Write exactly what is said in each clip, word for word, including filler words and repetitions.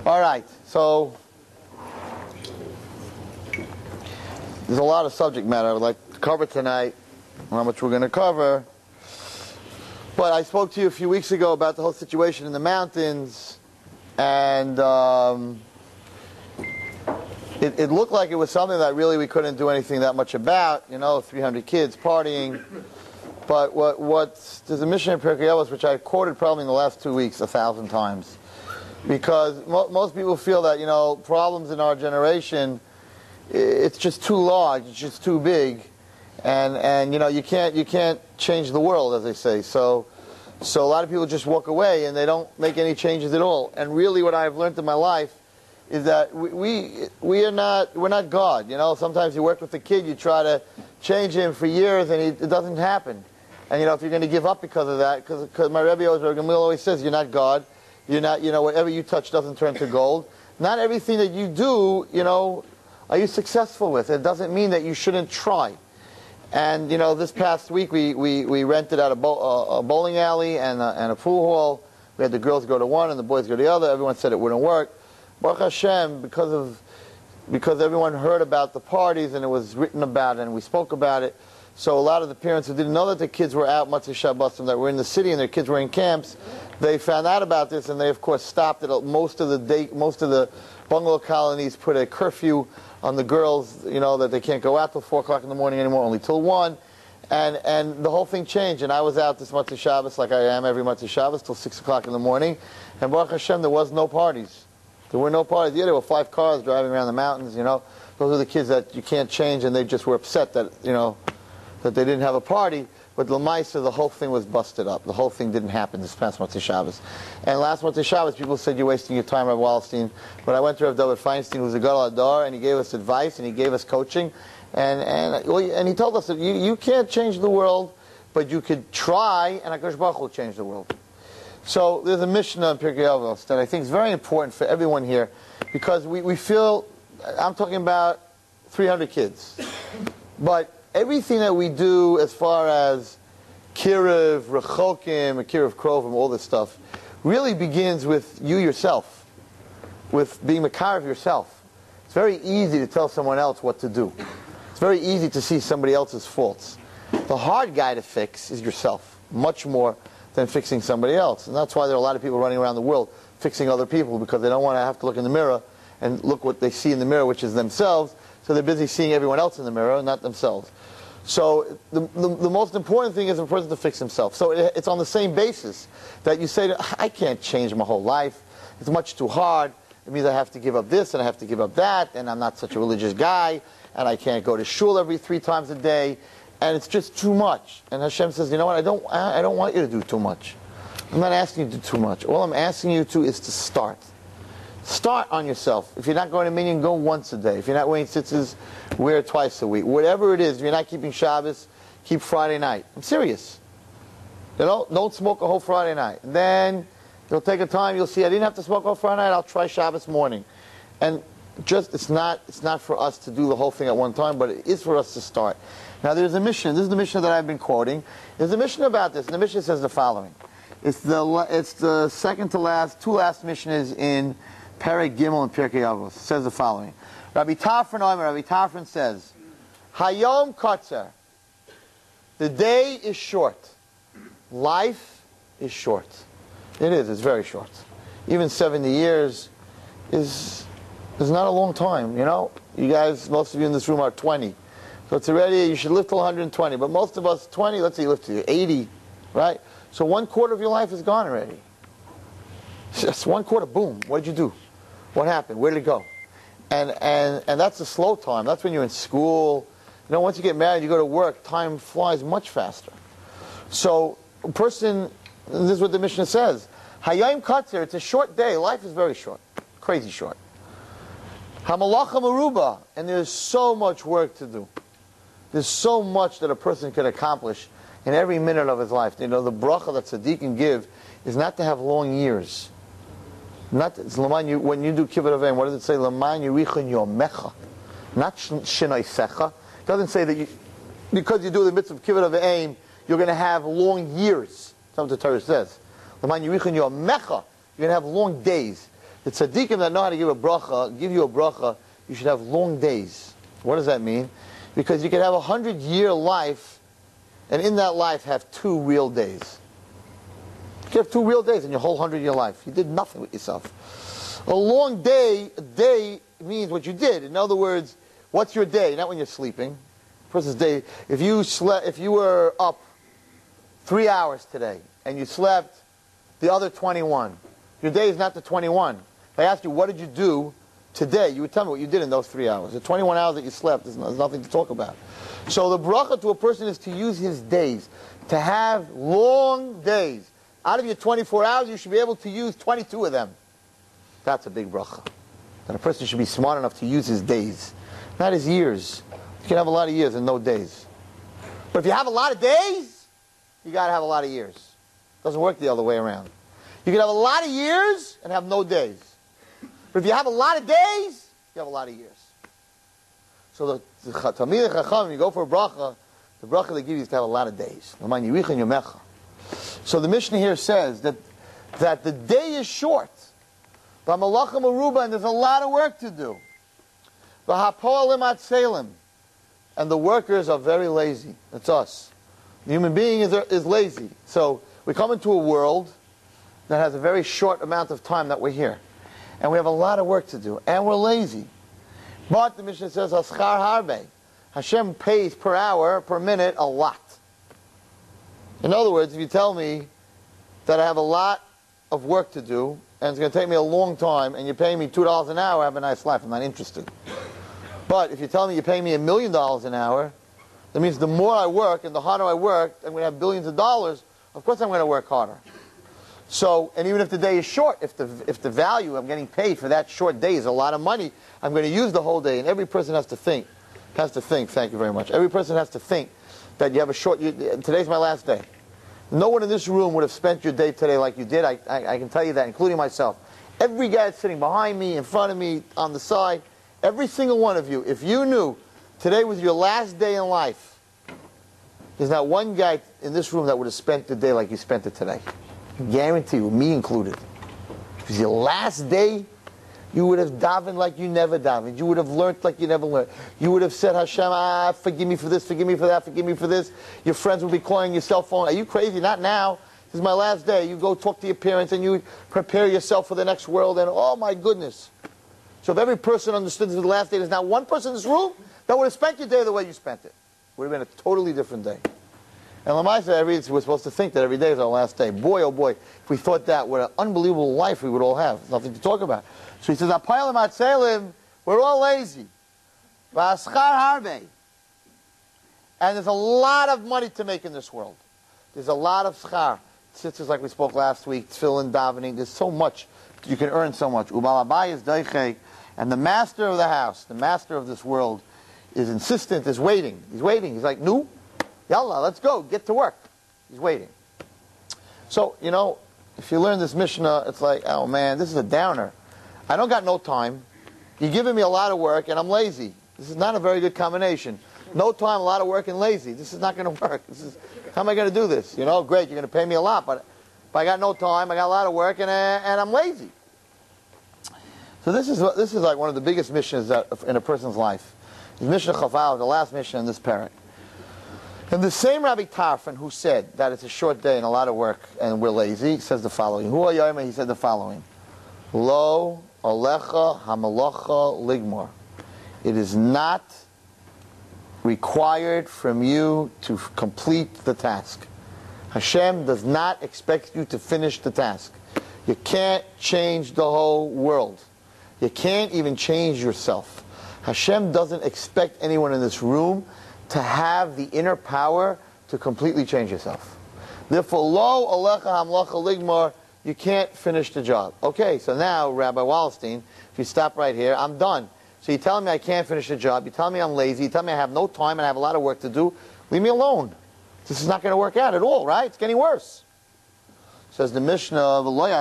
All right, so there's a lot of subject matter I would like to cover tonight, how much we're going to cover. But I spoke to you a few weeks ago about the whole situation in the mountains, and um, it, it looked like it was something that really we couldn't do anything that much about, you know, three hundred kids partying. But what, what there's a mission in Pirkei Avos, which I quoted probably in the last two weeks a thousand times. Because mo most people feel that, you know, problems in our generation, it's just too large, it's just too big, and and you know you can't you can't change the world, as they say. So so a lot of people just walk away and they don't make any changes at all. And really, what I've learned in my life is that we we, we are not we're not God. You know, sometimes you work with a kid, you try to change him for years, and he, it doesn't happen. And you know, if you're going to give up because of that, because my Rebbe always, always says, you're not God. You're not, you know, whatever you touch doesn't turn to gold. Not everything that you do, you know, are you successful with. It doesn't mean that you shouldn't try. And, you know, this past week we, we, we rented out a, bow, uh, a bowling alley and a, and a pool hall. We had the girls go to one and the boys go to the other. Everyone said it wouldn't work. Baruch Hashem, because of, because everyone heard about the parties and it was written about it and we spoke about it. So a lot of the parents who didn't know that the kids were out Motzei Shabbosim, that were in the city and their kids were in camps, they found out about this and they of course stopped it. Most of the day, most of the bungalow colonies put a curfew on the girls, you know, that they can't go out till four o'clock in the morning anymore, only till one, and and the whole thing changed. And I was out this Motzei Shabbos, like I am every Motzei Shabbos, till six o'clock in the morning, and Baruch Hashem, there was no parties. There were no parties. Yeah, there were five cars driving around the mountains. You know, those are the kids that you can't change, and they just were upset that you know. that they didn't have a party, but L'maisa, the whole thing was busted up. The whole thing didn't happen this past Motzei Shabbos. And last Motzei Shabbos, people said, you're wasting your time, Rav Wallerstein. But I went to Rav David Feinstein, who's a Gadol Hador, and he gave us advice, and he gave us coaching. And and, well, and he told us that you, you can't change the world, but you could try, and HaKadosh Baruch Hu will change the world. So there's a Mishnah in Pirkei Avos that I think is very important for everyone here, because we, we feel, I'm talking about three hundred kids. But everything that we do as far as Kiruv, Rechokim, Kiruv Krovim, all this stuff, really begins with you yourself, with being Makar of yourself. It's very easy to tell someone else what to do. It's very easy to see somebody else's faults. The hard guy to fix is yourself, much more than fixing somebody else. And that's why there are a lot of people running around the world fixing other people, because they don't want to have to look in the mirror and look what they see in the mirror, which is themselves. So they're busy seeing everyone else in the mirror, not themselves. So the, the, the most important thing is for a person to fix himself. So it, it's on the same basis that you say, I can't change my whole life. It's much too hard. It means I have to give up this and I have to give up that, and I'm not such a religious guy, and I can't go to shul every three times a day, and it's just too much. And Hashem says, you know what, I don't, I don't want you to do too much. I'm not asking you to do too much. All I'm asking you to is to start. Start on yourself. If you're not going to minyan, go once a day. If you're not wearing tzitzis, wear it twice a week. Whatever it is, if you're not keeping Shabbos, keep Friday night. I'm serious. You know, don't smoke a whole Friday night. And then you'll take a time, you'll see, I didn't have to smoke a whole Friday night, I'll try Shabbos morning. And just, it's not, it's not for us to do the whole thing at one time, but it is for us to start. Now there's a mission, this is the mission that I've been quoting. There's a mission about this, and the mission says the following. It's the, it's the second to last, two last missions in Perek Gimel and Pirkei Avos. It says the following. Rabbi Tarfon Omer, Rabbi Tarfon says, Hayom Kotzer. The day is short. Life is short. It is, it's very short. Even seventy years is, is not a long time, you know? You guys, most of you in this room are twenty. So it's already, you should live till one hundred twenty. But most of us, twenty, let's say you live to eighty, right? So one quarter of your life is gone already. Just one quarter, boom, what did you do? What happened? Where did it go? And, and, and that's the slow time. That's when you're in school. You know, once you get married, you go to work, time flies much faster. So a person, this is what the Mishnah says, Hayayim Katzer, it's a short day. Life is very short. Crazy short. Hamalacha Maruba, and there's so much work to do. There's so much that a person can accomplish in every minute of his life. You know, the bracha that tzaddik can give is not to have long years. Not it's you, when you do kibbut avim, what does it say? L'man yirichon yomecha, not shinoi secha. It doesn't say that you, because you do the mitzvah of kibbut avim, you're going to have long years. That's what the Torah says. L'man yirichon yomecha, you're going to have long days. The tzaddikim that know how to give a bracha, give you a bracha, you should have long days. What does that mean? Because you can have a hundred-year life, and in that life have two real days. You can have two real days in your whole hundred-year life. You did nothing with yourself. A long day, a day means what you did. In other words, what's your day? Not when you're sleeping. A person's day. If you slept, if you were up three hours today and you slept the other twenty-one, your day is not the twenty-one. If I asked you, what did you do today, you would tell me what you did in those three hours. The twenty-one hours that you slept, there's nothing to talk about. So the bracha to a person is to use his days, to have long days. Out of your twenty-four hours, you should be able to use twenty-two of them. That's a big bracha. And a person should be smart enough to use his days, not his years. You can have a lot of years and no days. But if you have a lot of days, you got to have a lot of years. It doesn't work the other way around. You can have a lot of years and have no days. But if you have a lot of days, you have a lot of years. So the Talmidei Chacham, you go for a bracha, the bracha they give you is to have a lot of days. So the Mishnah here says that, that the day is short. And there's a lot of work to do. And the workers are very lazy. That's us. The human being is, is lazy. So we come into a world that has a very short amount of time that we're here. And we have a lot of work to do. And we're lazy. But the Mishnah says, Haschar harbe. Hashem pays per hour, per minute, a lot. In other words, if you tell me that I have a lot of work to do, and it's going to take me a long time, and you're paying me two dollars an hour, I have a nice life. I'm not interested. But if you tell me you're paying me a million dollars an hour, that means the more I work and the harder I work, I'm going to have billions of dollars. Of course I'm going to work harder. So, and even if the day is short, if the if the value I'm getting paid for that short day is a lot of money, I'm going to use the whole day. And every person has to think, has to think. Thank you very much. Every person has to think that you have a short. You, today's my last day. No one in this room would have spent your day today like you did. I, I, I can tell you that, including myself. Every guy that's sitting behind me, in front of me, on the side, every single one of you, if you knew today was your last day in life, there's not one guy in this room that would have spent the day like you spent it today. I guarantee you, me included. If it was your last day, you would have davened like you never davened. You would have learned like you never learned. You would have said, Hashem, ah, forgive me for this, forgive me for that, forgive me for this. Your friends would be calling your cell phone. Are you crazy? Not now. This is my last day. You go talk to your parents and you prepare yourself for the next world. And oh my goodness. So if every person understood this was the last day, there's not one person in this room that would have spent your day the way you spent it. It would have been a totally different day. And Lamaisa, every we're supposed to think that every day is our last day. Boy, oh boy, if we thought that, what an unbelievable life we would all have. There's nothing to talk about. So he says, Apayalim atzelim, we're all lazy. V'aschar harbe. And there's a lot of money to make in this world. There's a lot of schar. Sisters, like we spoke last week, tefillin, davening, there's so much. You can earn so much. Ubalabai is daichei. And the master of the house, the master of this world, is insistent, is waiting. He's waiting. He's like, no. Yalla, let's go, get to work. He's waiting. So, you know, if you learn this Mishnah, it's like, oh man, this is a downer. I don't got no time. You're giving me a lot of work, and I'm lazy. This is not a very good combination. No time, a lot of work, and lazy. This is not going to work. This is, how am I going to do this? You know, great, you're going to pay me a lot, but, but I got no time, I got a lot of work, and, uh, and I'm lazy. So this is this is like one of the biggest missions that, in a person's life. The Mishnah Chaval, the last mission in this parak. And the same Rabbi Tarfon who said that it's a short day and a lot of work and we're lazy, says the following. Hu He said the following. Lo alecha hamalacha ligmor. It is not required from you to complete the task. Hashem does not expect you to finish the task. You can't change the whole world. You can't even change yourself. Hashem doesn't expect anyone in this room to have the inner power to completely change yourself. Therefore, lo alecha hamlacha ligmar, you can't finish the job. Okay, so now, Rabbi Wallerstein, if you stop right here, I'm done. So you're telling me I can't finish the job, you're telling me I'm lazy, you're telling me I have no time and I have a lot of work to do, leave me alone. This is not going to work out at all, right? It's getting worse. Says the Mishnah,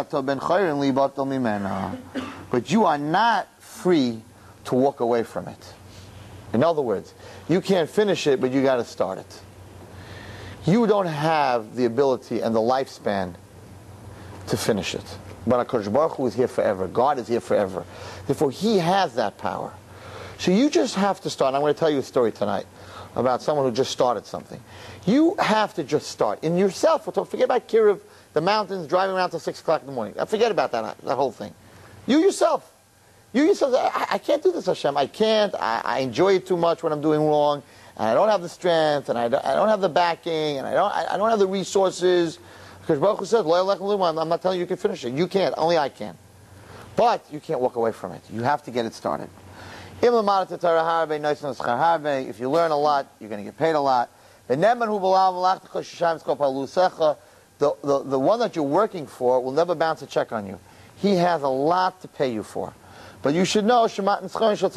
but you are not free to walk away from it. In other words, you can't finish it, but you got to start it. You don't have the ability and the lifespan to finish it. But HaKadosh Baruch Hu is here forever. God is here forever. Therefore, He has that power. So you just have to start. I'm going to tell you a story tonight about someone who just started something. You have to just start. In yourself, forget about Kiruv, the mountains, driving around till six o'clock in the morning. Forget about that, that whole thing. You yourself. You yourself, I, I can't do this, Hashem. I can't. I, I enjoy it too much when I'm doing wrong. And I don't have the strength, and I don't, I don't have the backing, and I don't, I, I don't have the resources. Because Baruch Hu says, I'm not telling you you can finish it. You can't. Only I can. But you can't walk away from it. You have to get it started. If you learn a lot, you're going to get paid a lot. The, the, the one that you're working for will never bounce a check on you. He has a lot to pay you for. But you should know, you should know that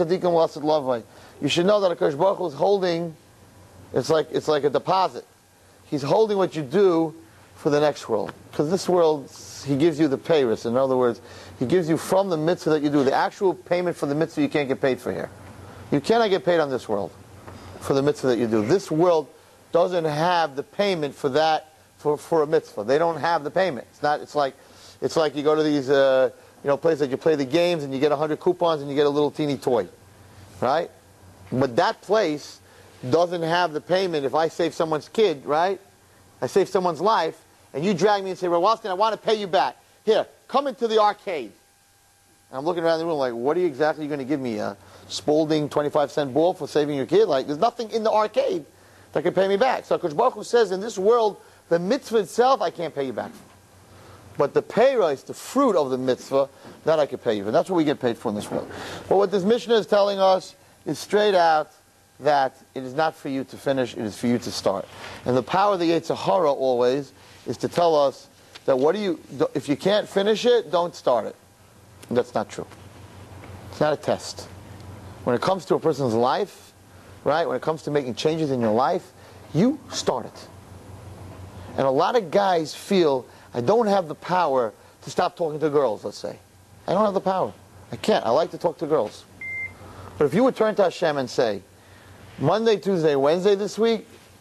HaKadosh Baruch Hu is holding, it's like, it's like a deposit. He's holding what you do for the next world. Because this world, He gives you the payris. In other words, He gives you from the mitzvah that you do. The actual payment for the mitzvah you can't get paid for here. You cannot get paid on this world for the mitzvah that you do. This world doesn't have the payment for that, for, for a mitzvah. They don't have the payment. It's not, it's like, it's like you go to these, uh, you know, places that you play the games and you get a hundred coupons and you get a little teeny toy. Right? But that place doesn't have the payment. If I save someone's kid, right? I save someone's life, and you drag me and say, Rawalston, I want to pay you back. Here, come into the arcade. And I'm looking around the room like, what are you exactly going to give me? A Spalding twenty-five cent ball for saving your kid? Like, there's nothing in the arcade that can pay me back. So HaKadosh Baruch Hu says, in this world, the mitzvah itself, I can't pay you back for. But the payra is the fruit of the mitzvah that I can pay you for. That's what we get paid for in this world. But what this Mishnah is telling us is straight out that it is not for you to finish, it is for you to start. And the power of the Yetzer Hara always is to tell us that what do you, if you can't finish it, don't start it. And that's not true. It's not a test. When it comes to a person's life, right, when it comes to making changes in your life, you start it. And a lot of guys feel, I don't have the power to stop talking to girls, let's say. I don't have the power. I can't. I like to talk to girls. But if you would turn to Hashem and say, Monday, Tuesday, Wednesday this week,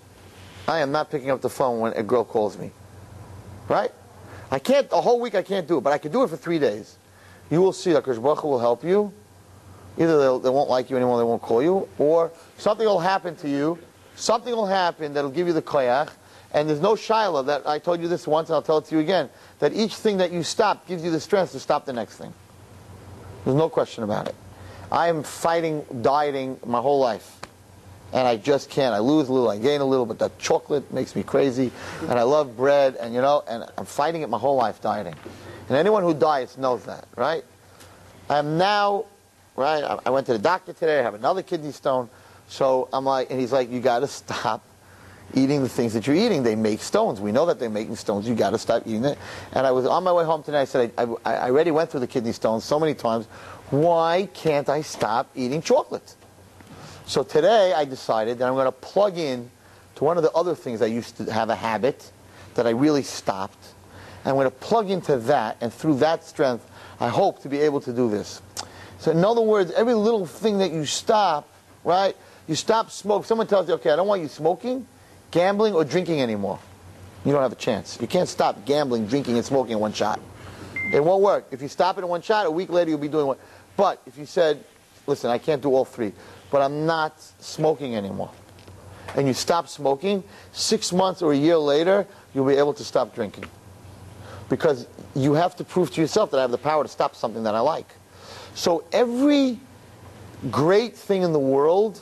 I am not picking up the phone when a girl calls me. Right? I can't, a whole week I can't do it, but I can do it for three days. You will see that HaKadosh Baruch Hu will help you. Either they'll, they won't like you anymore, they won't call you, or something will happen to you, something will happen that will give you the koyach, and there's no shiloh that, I told you this once and I'll tell it to you again, that each thing that you stop gives you the strength to stop the next thing. There's no question about it. I am fighting dieting my whole life. And I just can't. I lose a little, I gain a little, but that chocolate makes me crazy. And I love bread, and you know, and I'm fighting it my whole life, dieting. And anyone who diets knows that, right? I'm now, right, I went to the doctor today, I have another kidney stone. So I'm like, and he's like, you got to stop eating the things that you're eating. They make stones. We know that they're making stones. You got to stop eating it. And I was on my way home today, I said, I, I, I already went through the kidney stones so many times. Why can't I stop eating chocolate? So today I decided that I'm going to plug in to one of the other things I used to have a habit that I really stopped. And I'm going to plug into that, and through that strength, I hope to be able to do this. So in other words, every little thing that you stop, right? You stop smoke. Someone tells you, okay, I don't want you smoking, gambling, or drinking anymore. You don't have a chance. You can't stop gambling, drinking, and smoking in one shot. It won't work. If you stop it in one shot, a week later you'll be doing one. But if you said, listen, I can't do all three, but I'm not smoking anymore, and you stop smoking, six months or a year later, you'll be able to stop drinking. Because you have to prove to yourself that I have the power to stop something that I like. So every great thing in the world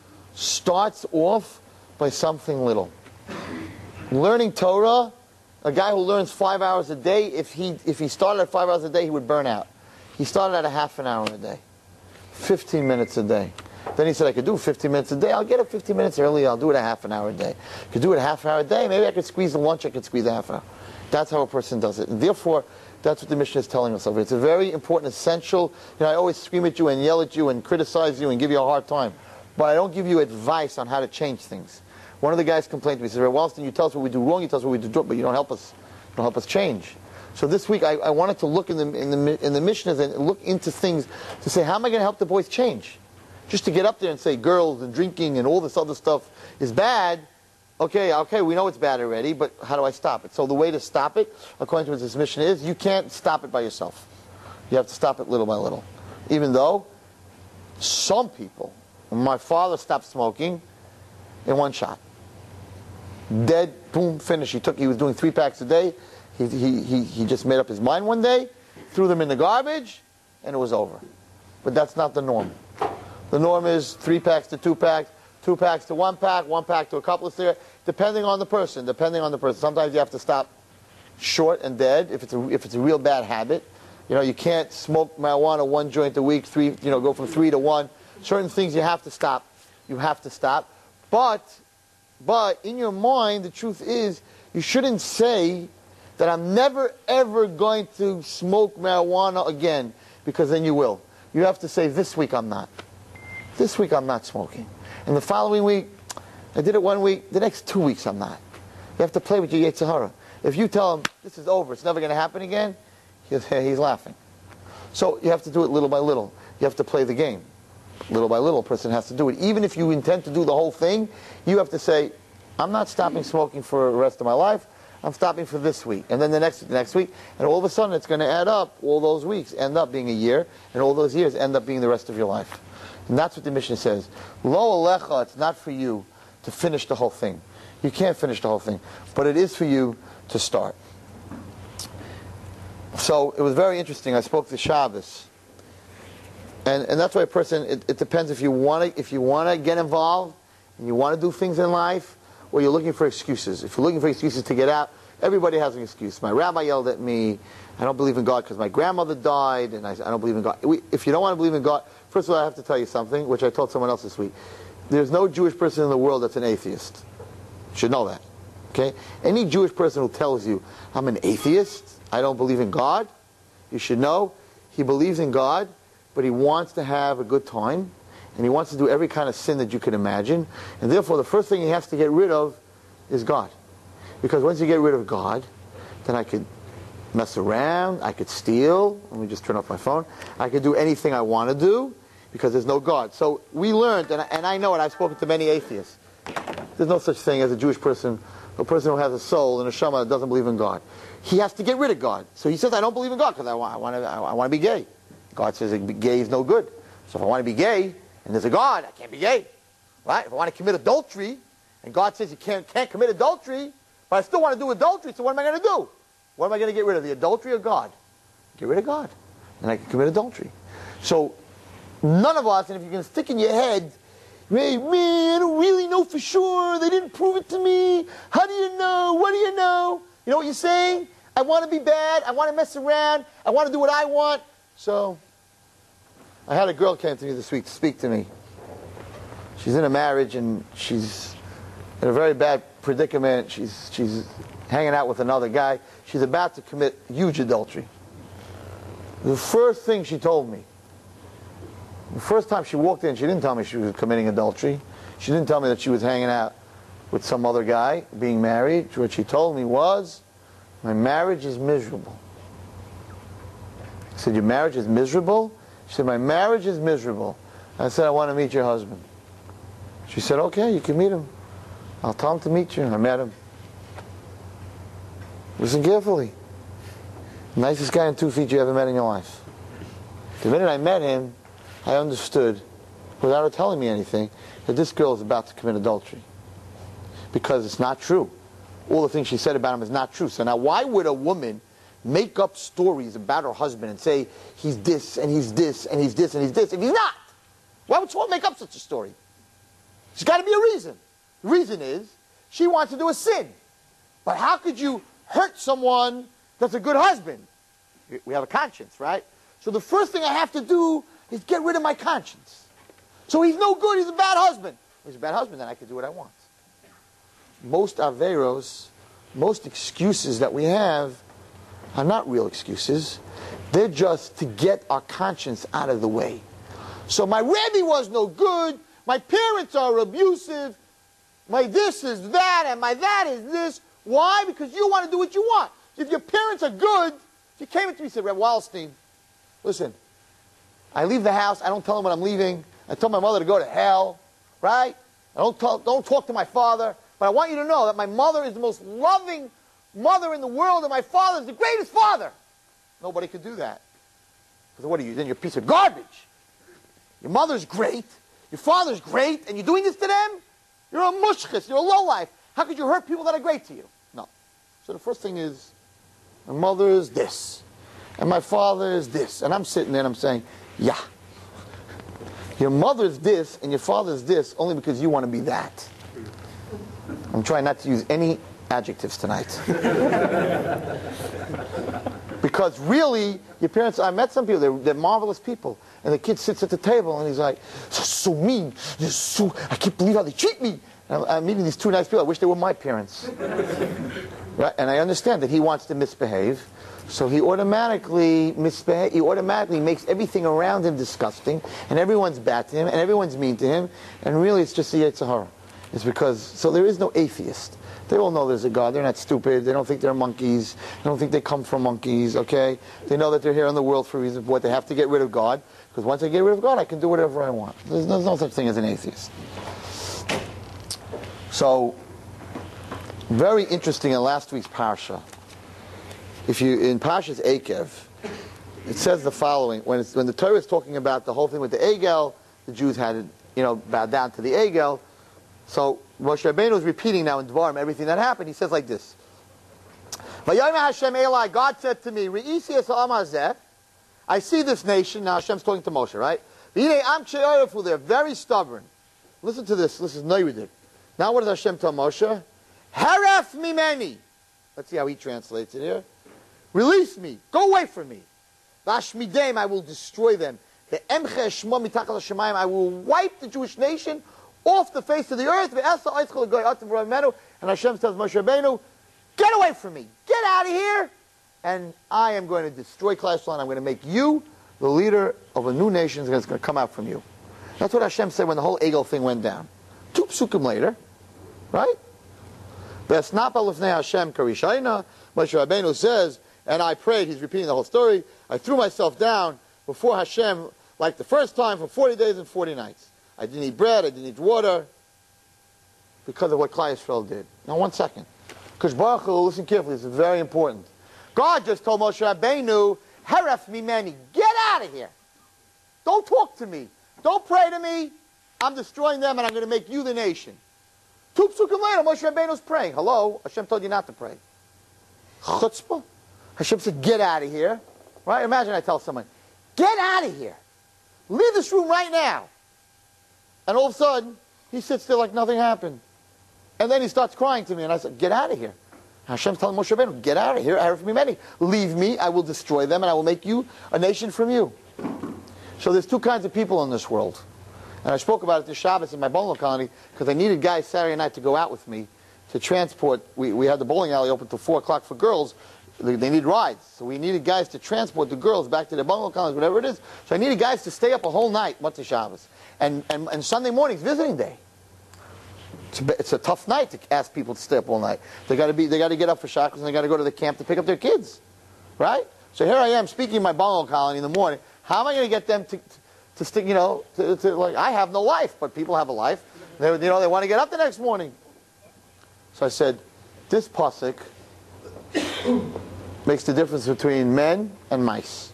starts off by something little. Learning Torah, a guy who learns five hours a day, if he, if he started at five hours a day, he would burn out. He started at a half an hour a day, fifteen minutes a day. Then he said, I could do fifteen minutes a day. I'll get up fifteen minutes early. I'll do it a half an hour a day. I could do it a half an hour a day. Maybe I could squeeze the lunch. I could squeeze a half an hour. That's how a person does it. And therefore, that's what the Mishnah is telling us over. It's a very important, essential. You know, I always scream at you and yell at you and criticize you and give you a hard time. But I don't give you advice on how to change things. One of the guys complained to me. He said, Wellston, you tell us what we do wrong. You tell us what we do wrong, but you don't help us. You don't help us change. So this week, I, I wanted to look in the, in the, in the Mishnahs and look into things to say, how am I going to help the boys change? Just to get up there and say girls and drinking and all this other stuff is bad, okay, okay, we know it's bad already, but how do I stop it? So the way to stop it, according to what this mission is, you can't stop it by yourself. You have to stop it little by little. Even though some people, my father stopped smoking in one shot. Dead, boom, finish. He took. He was doing three packs a day. He, he, he, he just made up his mind one day, threw them in the garbage, and it was over. But that's not the norm. The norm is three packs to two packs, two packs to one pack, one pack to a couple of cigarettes, depending on the person, depending on the person. Sometimes you have to stop short and dead if it's a, if it's a real bad habit. You know, you can't smoke marijuana one joint a week, three, you know, go from three to one. Certain things you have to stop. You have to stop. But, but in your mind, the truth is, you shouldn't say that I'm never, ever going to smoke marijuana again, because then you will. You have to say, this week I'm not. This week I'm not smoking. And the following week, I did it one week, the next two weeks I'm not. You have to play with your Yetzer Hara. If you tell him, this is over, it's never going to happen again, he's, he's laughing. So you have to do it little by little. You have to play the game. Little by little, a person has to do it. Even if you intend to do the whole thing, you have to say, I'm not stopping smoking for the rest of my life. I'm stopping for this week. And then the next, the next week. And all of a sudden, it's going to add up. All those weeks end up being a year. And all those years end up being the rest of your life. And that's what the Mishnah says. Lo alecha, it's not for you to finish the whole thing. You can't finish the whole thing. But it is for you to start. So it was very interesting. I spoke to Shabbos. And, and that's why a person, it, it depends if you want to if you want to get involved and you want to do things in life, or you're looking for excuses. If you're looking for excuses to get out, everybody has an excuse. My rabbi yelled at me. I don't believe in God because my grandmother died, and I, I don't believe in God. We, if you don't want to believe in God, first of all, I have to tell you something, which I told someone else this week. There's no Jewish person in the world that's an atheist. You should know that. Okay? Any Jewish person who tells you, I'm an atheist, I don't believe in God, you should know he believes in God, but he wants to have a good time, and he wants to do every kind of sin that you can imagine, and therefore the first thing he has to get rid of is God. Because once you get rid of God, then I could mess around, I could steal, let me just turn off my phone, I could do anything I want to do, because there's no God. So we learned, and I, and I know it, I've spoken to many atheists, there's no such thing as a Jewish person, a person who has a soul and a shama that doesn't believe in God. He has to get rid of God. So he says, I don't believe in God because I want, I want to, I want to be gay. God says gay is no good. So if I want to be gay, and there's a God, I can't be gay. Right? If I want to commit adultery, and God says you can't, can't commit adultery, but I still want to do adultery, so what am I going to do? What am I going to get rid of, the adultery or God? Get rid of God. And I can commit adultery. So none of us, and if you can stick in your head, hey, man, I don't really know for sure. They didn't prove it to me. How do you know? What do you know? You know what you're saying? I want to be bad. I want to mess around. I want to do what I want. So I had a girl came to me this week to speak to me. She's in a marriage and she's in a very bad predicament. She's, she's hanging out with another guy. She's about to commit huge adultery. The first thing she told me, the first time she walked in, she didn't tell me she was committing adultery. She didn't tell me that she was hanging out with some other guy, being married. What she told me was, my marriage is miserable. I said, your marriage is miserable? She said, my marriage is miserable. I said, I want to meet your husband. She said, okay, you can meet him. I'll tell him to meet you. I met him. Listen carefully. Nicest guy in two feet you ever met in your life. The minute I met him, I understood, without her telling me anything, that this girl is about to commit adultery. Because it's not true. All the things she said about him is not true. So now why would a woman make up stories about her husband and say he's this and he's this and he's this and he's this if he's not? Why would someone make up such a story? There's got to be a reason. The reason is she wants to do a sin. But how could you hurt someone that's a good husband? We have a conscience, right? So the first thing I have to do is get rid of my conscience. So he's no good, he's a bad husband. If he's a bad husband, then I can do what I want. Most averos, most excuses that we have are not real excuses. They're just to get our conscience out of the way. So my Rebbe was no good, my parents are abusive, my this is that, and my that is this. Why? Because you want to do what you want. If your parents are good, if you came to me and said, Reb Wallstein, listen, I leave the house, I don't tell them when I'm leaving, I tell my mother to go to hell, right? I don't talk, don't talk to my father, but I want you to know that my mother is the most loving mother in the world, and my father is the greatest father. Nobody could do that. Because what are you? Then you're a piece of garbage. Your mother's great, your father's great, and you're doing this to them? You're a mushkis, you're a lowlife. How could you hurt people that are great to you? No. So the first thing is, my mother is this, and my father is this. And I'm sitting there and I'm saying, yeah. Your mother's this, and your father's this, only because you want to be that. I'm trying not to use any adjectives tonight. Because really, your parents, I met some people, they're, they're marvelous people. And the kid sits at the table and he's like, so, so mean, they're so, I can't believe how they treat me. And I'm, I'm meeting these two nice people, I wish they were my parents. Right? And I understand that he wants to misbehave, so he automatically misbehave, he automatically makes everything around him disgusting, and everyone's bad to him, and everyone's mean to him, and really it's just the Yetzer Hara. It's because, so there is no atheist. They all know there's a God. They're not stupid. They don't think they're monkeys. They don't think they come from monkeys, okay? They know that they're here in the world for a reason. What, they have to get rid of God. Because once I get rid of God, I can do whatever I want. There's, there's no such thing as an atheist. So, very interesting in last week's Parsha. If you, in Parsha's Eikev, it says the following. When, it's, when the Torah is talking about the whole thing with the Egel, the Jews had, you know, bowed down to the Egel. So Moshe Rabbeinu is repeating now in Dvarim everything that happened. He says like this: Vayomer Hashem Eli, God said to me, Re'isi es ha'am hazeh, I see this nation. Now Hashem's talking to Moshe, right? V'hinei am she'orefu, they're very stubborn. Listen to this. This is Noividik. Now what does Hashem tell Moshe? Haref mimeni. Let's see how he translates it here. Release me. Go away from me. Vashmidem, I will destroy them. Ve'emche eshmo mitachal hashemayim, I will wipe the Jewish nation off the face of the earth. And Hashem tells Moshe Rabbeinu, get away from me. Get out of here. And I am going to destroy Klal Yisrael, and I'm going to make you the leader of a new nation that's going to come out from you. That's what Hashem said when the whole Egel thing went down. Two psukim later, right? Hashem karishayna. Moshe Rabbeinu says, and I prayed, he's repeating the whole story, I threw myself down before Hashem like the first time for forty days and forty nights. I didn't eat bread, I didn't eat water, because of what Klal Yisrael did. Now one second. Because Baruch Hu, listen carefully, this is very important. God just told Moshe Rabbeinu, Haref mimeni, get out of here. Don't talk to me. Don't pray to me. I'm destroying them and I'm going to make you the nation. Two psukim later, Moshe Rabbeinu's praying. Hello? Hashem told you not to pray. Chutzpah. Hashem said, get out of here. Right? Imagine I tell someone, get out of here. Leave this room right now. And all of a sudden, he sits there like nothing happened. And then he starts crying to me, and I said, get out of here. Hashem's telling Moshe Rabbeinu, get out of here, Haref mimeni. Leave me, I will destroy them, and I will make you a nation from you. So there's two kinds of people in this world. And I spoke about it this Shabbos in my bowling colony, because I needed guys Saturday night to go out with me to transport. We, we had the bowling alley open till four o'clock for girls. They, they need rides. So we needed guys to transport the girls back to their bungalow colonies, whatever it is. So I needed guys to stay up a whole night, Motzei Shabbos. And, and, and Sunday morning's visiting day. It's a, it's a tough night to ask people to stay up all night. They got to be, they got to get up for shackles and they got to go to the camp to pick up their kids, right? So here I am speaking in my bungalow colony in the morning. How am I going to get them to, to, to stick? You know, to, to, like I have no life, but people have a life. They, you know, they want to get up the next morning. So I said, this pasuk makes the difference between men and mice.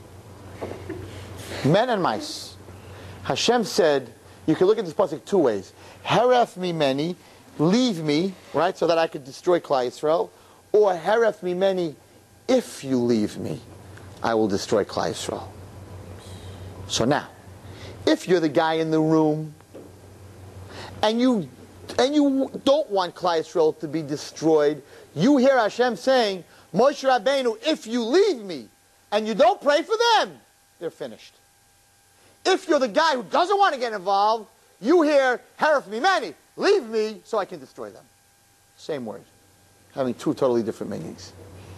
Men and mice. Hashem said, you can look at this pasuk two ways. Haref mimeni, leave me, right, so that I could destroy Klal Yisrael. Or Haref mimeni, if you leave me, I will destroy Klal Yisrael. So now, if you're the guy in the room, and you and you don't want Klal Yisrael to be destroyed, you hear Hashem saying, Moshe Rabbeinu, if you leave me, and you don't pray for them, they're finished. If you're the guy who doesn't want to get involved, you hear, Haref mimeni, leave me so I can destroy them. Same word. Having two totally different meanings.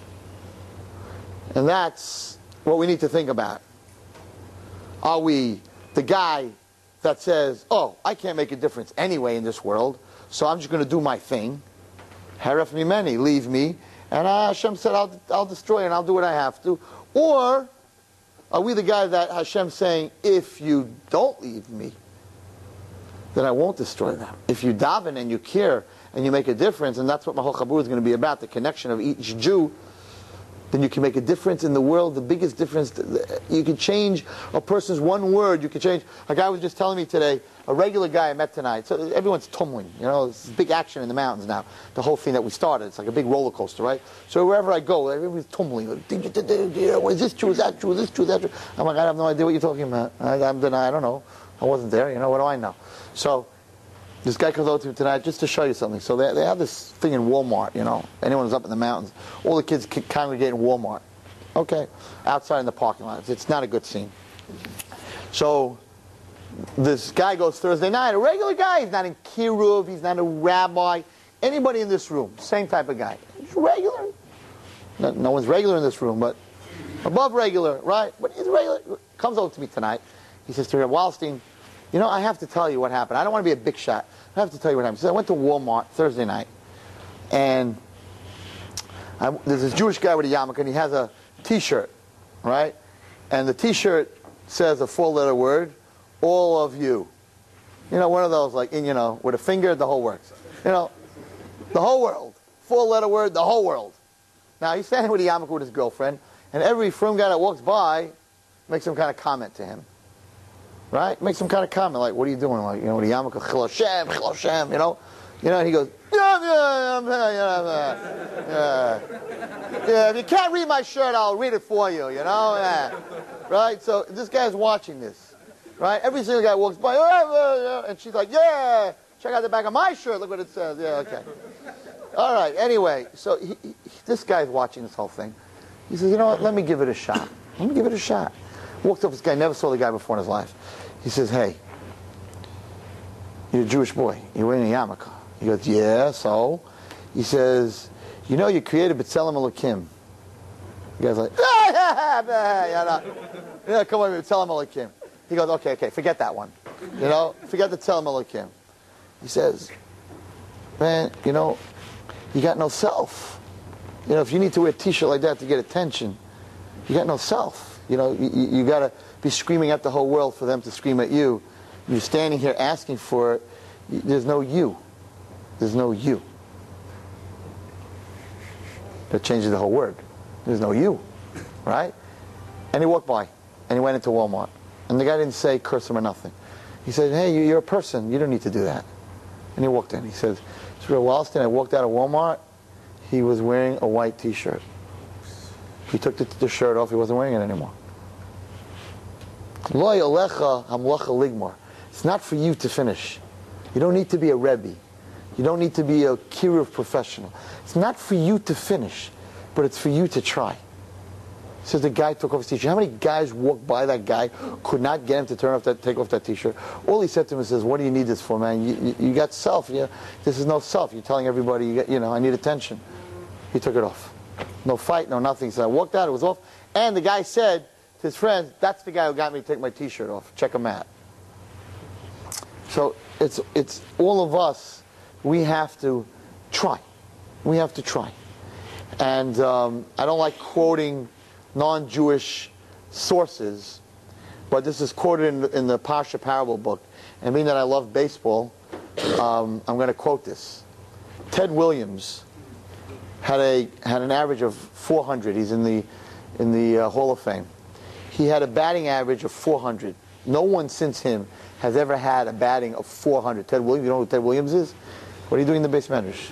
And that's what we need to think about. Are we the guy that says, oh, I can't make a difference anyway in this world, so I'm just going to do my thing. Haref mimeni, leave me. And Hashem said, I'll, I'll destroy and I'll do what I have to. Or are we the guy that Hashem's saying, if you don't leave me, then I won't destroy them. If you daven and you care and you make a difference, and that's what Mahal Chabur is going to be about, the connection of each Jew, then you can make a difference in the world, the biggest difference. You can change a person's one word, you can change. A guy was just telling me today, a regular guy I met tonight, so everyone's tumbling, you know, it's big action in the mountains now, the whole thing that we started, it's like a big roller coaster, right? So wherever I go, everybody's tumbling, is this true, is that true, is this true, is that true? I'm like, I have no idea what you're talking about, I, I'm denying, I don't know, I wasn't there, you know, what do I know? So, this guy comes over to me tonight just to show you something. So they, they have this thing in Walmart, you know. Anyone who's up in the mountains, all the kids congregate in Walmart. Okay, outside in the parking lot. It's not a good scene. So this guy goes Thursday night, a regular guy. He's not in Kiruv, he's not a rabbi. Anybody in this room, same type of guy. He's regular. No, no one's regular in this room, but above regular, right? But he's regular. Comes over to me tonight. He says to me, Wallstein, you know, I have to tell you what happened. I don't want to be a big shot. I have to tell you what happened. So I went to Walmart Thursday night, and I, there's this Jewish guy with a yarmulke, and he has a T-shirt, right? And the T-shirt says a four-letter word, all of you. You know, one of those, like, in, you know, with a finger, the whole works. You know, the whole world. Four-letter word, the whole world. Now, he's standing with a yarmulke with his girlfriend, and every frum guy that walks by makes some kind of comment to him. Right? Make some kind of comment, like, what are you doing? Like, you know, with a yarmulke, Chil Hashem, Chil Hashem, you know? You know, and he goes, yeah, yeah, yeah, yeah, yeah. Yeah, if you can't read my shirt, I'll read it for you, you know? Yeah. Right? So this guy's watching this. Right? Every single guy walks by, and she's like, yeah, check out the back of my shirt, look what it says. Yeah, okay. All right, anyway, so he, he, this guy's watching this whole thing. He says, you know what, let me give it a shot. Let me give it a shot. Walked up, this guy never saw the guy before in his life. He says, hey, you're a Jewish boy. You're wearing a yarmulke. He goes, yeah, so? He says, you know you created B'Tselem Elokim. The guy's like, ah, yeah, yeah, yeah, come on, B'Tselem Elokim. He goes, okay, okay, forget that one. You know, forget the B'Tselem Elokim. He says, man, you know, you got no self. You know, if you need to wear a T-shirt like that to get attention, you got no self. You know, you, you got to be screaming at the whole world for them to scream at you. You're standing here asking for it. There's no you. There's no you. That changes the whole word. There's no you. Right? And he walked by. And he went into Walmart. And the guy didn't say curse him or nothing. He said, hey, you're a person. You don't need to do that. And he walked in. He said, Sir Wallstein, I walked out of Walmart. He was wearing a white T-shirt. He took the, the shirt off. He wasn't wearing it anymore. It's not for you to finish. You don't need to be a Rebbe. You don't need to be a Kiruv professional. It's not for you to finish, but it's for you to try. So the guy took off his T-shirt. How many guys walked by that guy, could not get him to turn off that, take off that T-shirt? All he said to him is, "What do you need this for, man? You, you, you got self. You, this is no self. You're telling everybody, you, got, you know, I need attention." He took it off. No fight, no nothing. So I walked out. It was off. And the guy said to his friends, "That's the guy who got me to take my T-shirt off. Check him out." So it's it's all of us. We have to try. We have to try. And um, I don't like quoting non-Jewish sources, but this is quoted in, in the Parsha Parable book. And being that I love baseball, um, I'm going to quote this. Ted Williams had a had an average of four hundred. He's in the in the uh, Hall of Fame. He had a batting average of four hundred. No one since him has ever had a batting of four hundred. Ted Williams, you know who Ted Williams is? What are you doing in the base Medrash?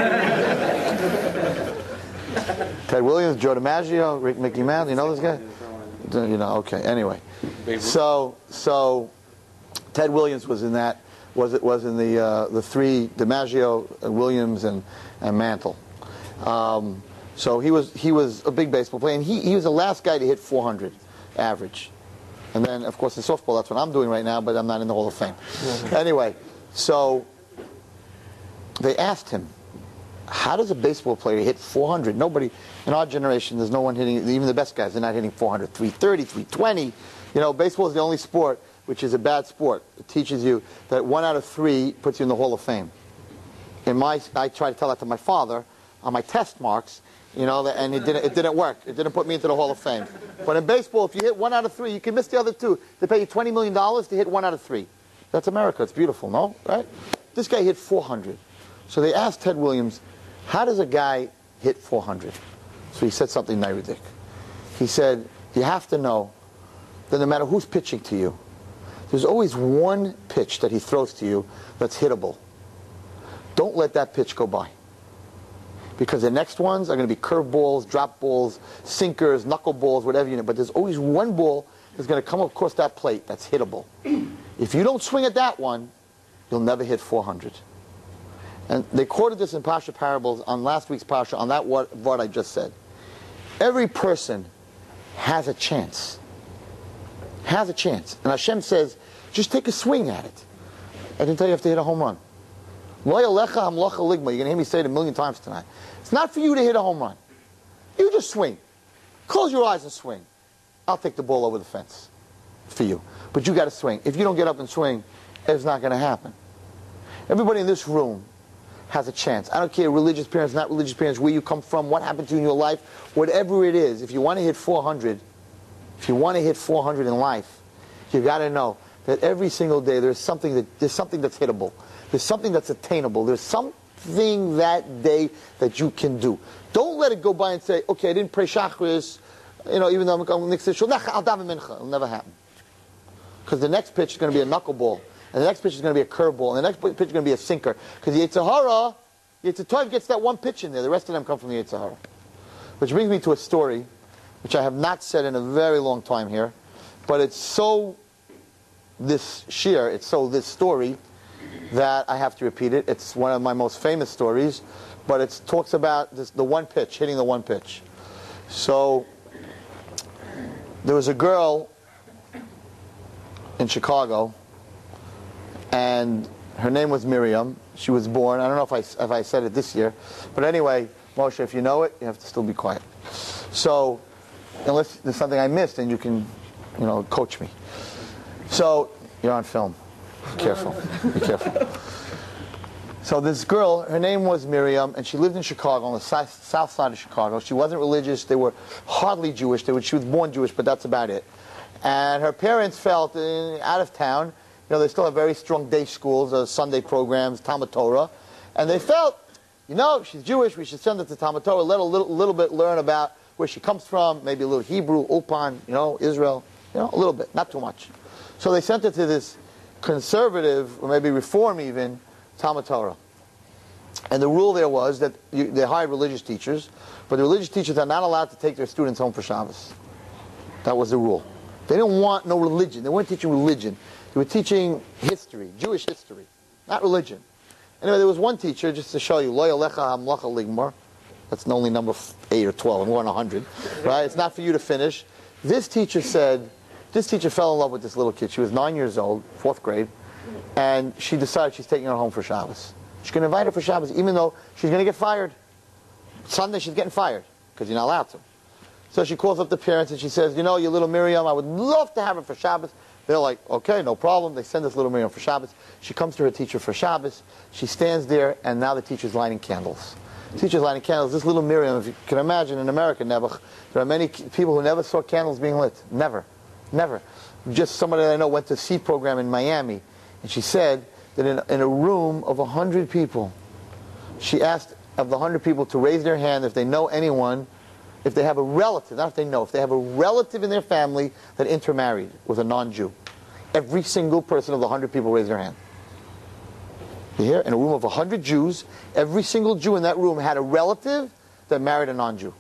Ted Williams, Joe DiMaggio, Rick Mickey Mouse. You know this guy? You know, okay. Anyway, so so Ted Williams was in that. Was it was in the uh, the three DiMaggio, Williams, and and Mantle. Um, so he was he was a big baseball player, and he he was the last guy to hit four hundred average. And then, of course, in softball, that's what I'm doing right now, but I'm not in the Hall of Fame. Anyway, so they asked him, how does a baseball player hit four hundred? Nobody, in our generation, there's no one hitting, even the best guys, they're not hitting four hundred, three thirty, three twenty. You know, baseball is the only sport which is a bad sport. It teaches you that one out of three puts you in the Hall of Fame. In my, I tried to tell that to my father on my test marks, you know, and it didn't, it didn't work. It didn't put me into the Hall of Fame. But in baseball, if you hit one out of three, you can miss the other two. They pay you twenty million dollars to hit one out of three. That's America. It's beautiful, no? Right? This guy hit four hundred. So they asked Ted Williams, how does a guy hit four hundred? So he said something nairodik. He said, you have to know that no matter who's pitching to you, there's always one pitch that he throws to you that's hittable. Don't let that pitch go by. Because the next ones are going to be curveballs, drop balls, sinkers, knuckleballs, whatever you know. But there's always one ball that's going to come across that plate that's hittable. If you don't swing at that one, you'll never hit four hundred. And they quoted this in Pasha Parables on last week's Pasha, on that what, what I just said. Every person has a chance. Has a chance. And Hashem says, just take a swing at it. I didn't tell you you have to hit a home run. You're going to hear me say it a million times tonight. It's not for you to hit a home run. You just swing. Close your eyes and swing. I'll take the ball over the fence for you. But you got to swing. If you don't get up and swing, it's not going to happen. Everybody in this room has a chance. I don't care, religious parents, not religious parents, where you come from, what happened to you in your life, whatever it is. If you want to hit four hundred, if you want to hit four hundred in life, you got to know that every single day there's something that there's something that's hittable. There's something that's attainable. There's something that day that you can do. Don't let it go by and say, okay, I didn't pray Shachris, you know, even though I'm going next to I'll daven mincha. It'll never happen. Because the next pitch is going to be a knuckleball. And the next pitch is going to be a curveball. And the next pitch is going to be a sinker. Because the Yetzer Hara, Yetzer Tov gets that one pitch in there. The rest of them come from the Yetzer Hara. Which brings me to a story, which I have not said in a very long time here. But it's so this shir, it's so this story, that I have to repeat it. It's one of my most famous stories. But it talks about this, the one pitch, hitting the one pitch. So, there was a girl in Chicago, and her name was Miriam. She was born, I don't know if I, if I said it this year, but anyway, Moshe, if you know it, you have to still be quiet. So, unless there's something I missed, then you can, you know, coach me. So, you're on film. Be careful. Be careful. So this girl, her name was Miriam, and she lived in Chicago, on the south, south side of Chicago. She wasn't religious. They were hardly Jewish. They were, she was born Jewish, but that's about it. And her parents felt, uh, out of town, you know, they still have very strong day schools, uh, Sunday programs, Talmud Torah. And they felt, you know, she's Jewish, we should send her to Talmud Torah, let a little, little bit learn about where she comes from, maybe a little Hebrew, Ulpan, you know, Israel, you know, a little bit, not too much. So they sent her to this conservative, or maybe reform even, Talmud Torah. And the rule there was that you, they hired religious teachers, but the religious teachers are not allowed to take their students home for Shabbos. That was the rule. They didn't want no religion. They weren't teaching religion. They were teaching history, Jewish history, not religion. Anyway, there was one teacher, just to show you, Lo Yalecha Hamlacha Ligmar. That's only number eight or twelve. I'm going one hundred. Right? It's not for you to finish. This teacher said, this teacher fell in love with this little kid. She was nine years old, fourth grade, and she decided she's taking her home for Shabbos. She's going to invite her for Shabbos, even though she's going to get fired. Sunday, she's getting fired, because you're not allowed to. So she calls up the parents and she says, you know, your little Miriam, I would love to have her for Shabbos. They're like, okay, no problem. They send this little Miriam for Shabbos. She comes to her teacher for Shabbos. She stands there, and now the teacher's lighting candles. The teacher's lighting candles. This little Miriam, if you can imagine, in America, Nebuch, there are many people who never saw candles being lit. Never. Never. Just somebody that I know went to a seed program in Miami, and she said that in, in a room of one hundred people, she asked of the one hundred people to raise their hand if they know anyone, if they have a relative, not if they know, if they have a relative in their family that intermarried with a non-Jew. Every single person of the one hundred people raised their hand. You hear? In a room of one hundred Jews, every single Jew in that room had a relative that married a non-Jew.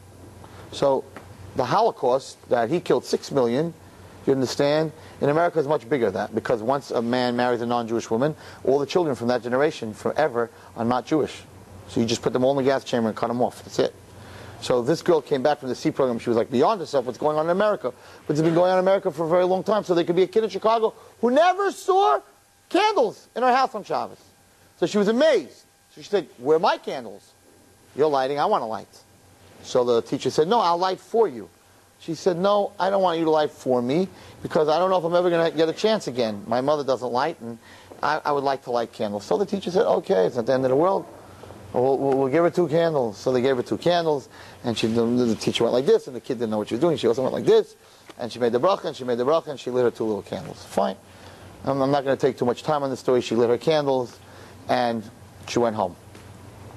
So the Holocaust, that he killed six million, you understand? In America it's much bigger than that, because once a man marries a non-Jewish woman, all the children from that generation forever are not Jewish. So you just put them all in the gas chamber and cut them off. That's it. So this girl came back from the seed program. She was like beyond herself what's going on in America. But it's been going on in America for a very long time. So there could be a kid in Chicago who never saw candles in her house on Shabbos. So she was amazed. So she said, where are my candles? You're lighting, I want to light. So the teacher said, no, I'll light for you. She said, no, I don't want you to light for me, because I don't know if I'm ever going to get a chance again. My mother doesn't light, and I, I would like to light candles. So the teacher said, okay, it's not the end of the world. We'll, we'll, we'll give her two candles. So they gave her two candles, and she, the, the teacher went like this, and the kid didn't know what she was doing. She also went like this, and she made the bracha, and she made the bracha, and she lit her two little candles. Fine. I'm, I'm not going to take too much time on this story. She lit her candles, and she went home.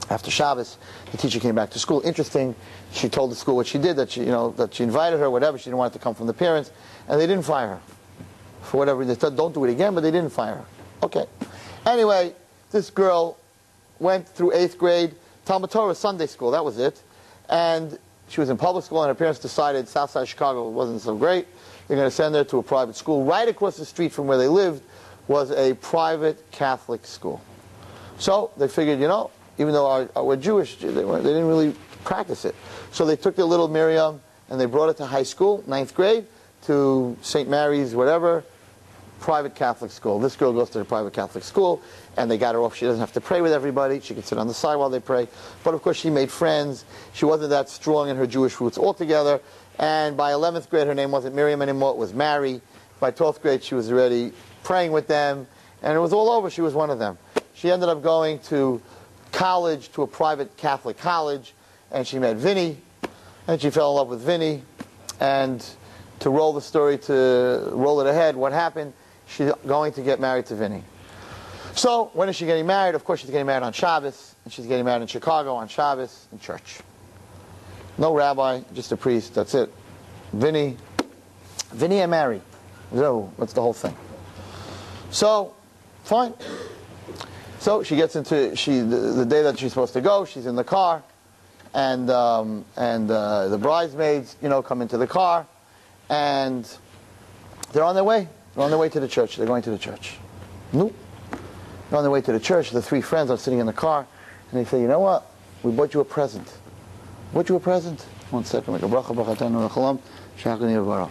After Shabbos, the teacher came back to school. Interesting, she told the school what she did, that she, you know, that she invited her, whatever. She didn't want it to come from the parents, and they didn't fire her. For whatever, they said, don't do it again, but they didn't fire her. Okay. Anyway, this girl went through eighth grade, Talmud Torah Sunday school, that was it. And she was in public school, and her parents decided Southside Chicago wasn't so great. They're going to send her to a private school. Right across the street from where they lived was a private Catholic school. So they figured, you know, even though our, our, we're Jewish, they, weren't, they didn't really practice it. So they took their little Miriam and they brought her to high school, ninth grade, to Saint Mary's, whatever, private Catholic school. This girl goes to the private Catholic school, and they got her off. She doesn't have to pray with everybody. She can sit on the side while they pray. But of course, she made friends. She wasn't that strong in her Jewish roots altogether. And by eleventh grade, her name wasn't Miriam anymore. It was Mary. By twelfth grade, she was already praying with them, and it was all over. She was one of them. She ended up going to college, to a private Catholic college, and she met Vinny, and she fell in love with Vinny. And to roll the story, to roll it ahead, what happened? She's going to get married to Vinny. So, when is she getting married? Of course, she's getting married on Shabbos, and she's getting married in Chicago on Shabbos in church. No rabbi, just a priest, that's it. Vinny, Vinny and Mary. So, that's the whole thing. So, fine. So she gets into, she the, the day that she's supposed to go, she's in the car, and um, and uh, the bridesmaids, you know, come into the car, and they're on their way. They're on their way to the church. They're going to the church. Nope. They're on their way to the church. The three friends are sitting in the car, and they say, you know what? We bought you a present. Bought you a present? One second. Make a bracha, brachatanu lechalam, shachani yavara.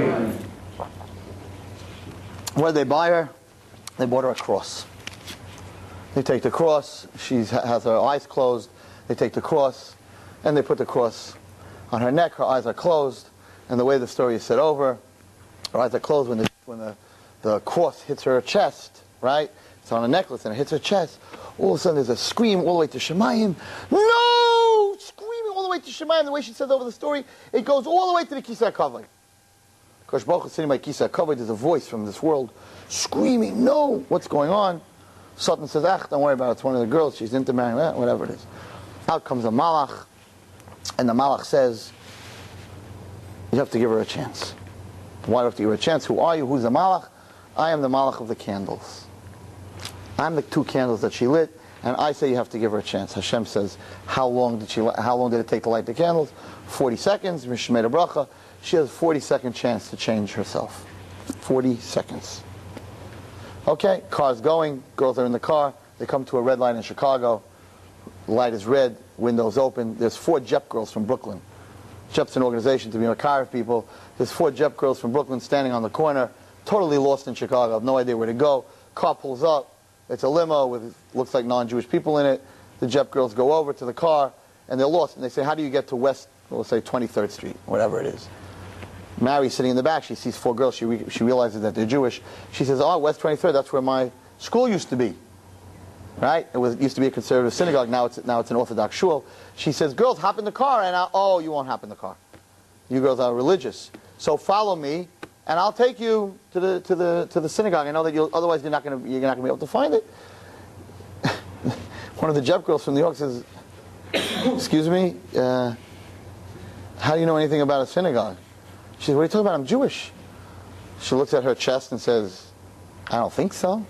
What did they buy her? They bought her a cross. They take the cross, she has her eyes closed, they take the cross, and they put the cross on her neck, her eyes are closed, and the way the story is set over, her eyes are closed when the, when the, the cross hits her chest, right? It's on a necklace and it hits her chest. All of a sudden there's a scream all the way to Shemayim. No! Screaming all the way to Shemayim. The way she says over the story, it goes all the way to the Kisei HaKavod. Kosh Baruch Hu sitting by Kisei HaKavod, there's a voice from this world screaming, no! What's going on? Satan says, ah, don't worry about it, it's one of the girls, she's into marrying, eh, whatever it is. Out comes a malach, and the malach says, you have to give her a chance. Why do you have to give her a chance? Who are you? Who's the malach? I am the malach of the candles. I'm the two candles that she lit, and I say you have to give her a chance. Hashem says, how long did she? How long did it take to light the candles? forty seconds, Mishmei Bracha. She has a forty second chance to change herself. forty seconds. Okay, car's going, girls are in the car, they come to a red light in Chicago, the light is red, windows open, there's four Jep girls from Brooklyn. Jep's an organization to be a car of people. There's four Jep girls from Brooklyn standing on the corner, totally lost in Chicago, have no idea where to go. Car pulls up, it's a limo with, looks like non-Jewish people in it. The Jep girls go over to the car, and they're lost, and they say, how do you get to West, let's say twenty-third Street, whatever it is. Mary's sitting in the back. She sees four girls. She, re she realizes that they're Jewish. She says, oh, West twenty-third, that's where my school used to be. Right? It was it used to be a conservative synagogue. Now it's, now it's an Orthodox shul. She says, girls, hop in the car. And I, oh, you won't hop in the car. You girls are religious. So follow me, and I'll take you to the, to the, to the synagogue. I know that you'll, otherwise you're not going to you're not going to be able to find it. One of the Jep girls from New York says, excuse me, uh, how do you know anything about a synagogue? She says, what are you talking about? I'm Jewish. She looks at her chest and says, I don't think so.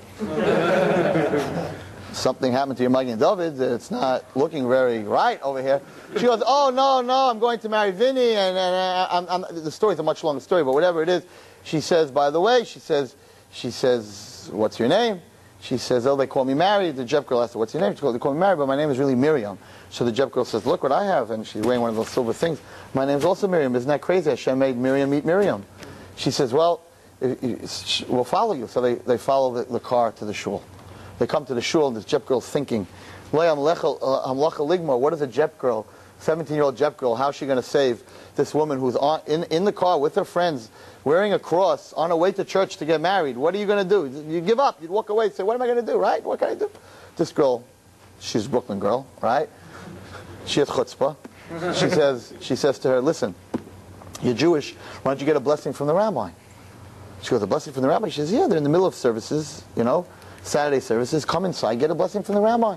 Something happened to your Magen David. It's not looking very right over here. She goes, oh, no, no, I'm going to marry Vinny. And, and uh, I'm, I'm, the story's a much longer story, but whatever it is. She says, by the way, she says, she says, what's your name? She says, oh, they call me Mary. The Jep girl asks her, what's your name? She goes, they call me Mary, but my name is really Miriam. So the Jep girl says, look what I have. And she's wearing one of those silver things. My name's also Miriam. Isn't that crazy? Hashem made Miriam meet Miriam. She says, well, we'll follow you. So they, they follow the, the car to the shul. They come to the shul, and this Jep girl's thinking, what is a Jep girl, seventeen-year-old Jep girl, how's she going to save this woman who's on, in, in the car with her friends, wearing a cross, on her way to church to get married? What are you going to do? You give up. You'd walk away and say, what am I going to do, right? What can I do? This girl, she's a Brooklyn girl, right? She has chutzpah. She says, she says to her, listen, you're Jewish. Why don't you get a blessing from the rabbi? She goes, a blessing from the rabbi? She says, yeah, they're in the middle of services, you know, Saturday services. Come inside, get a blessing from the rabbi.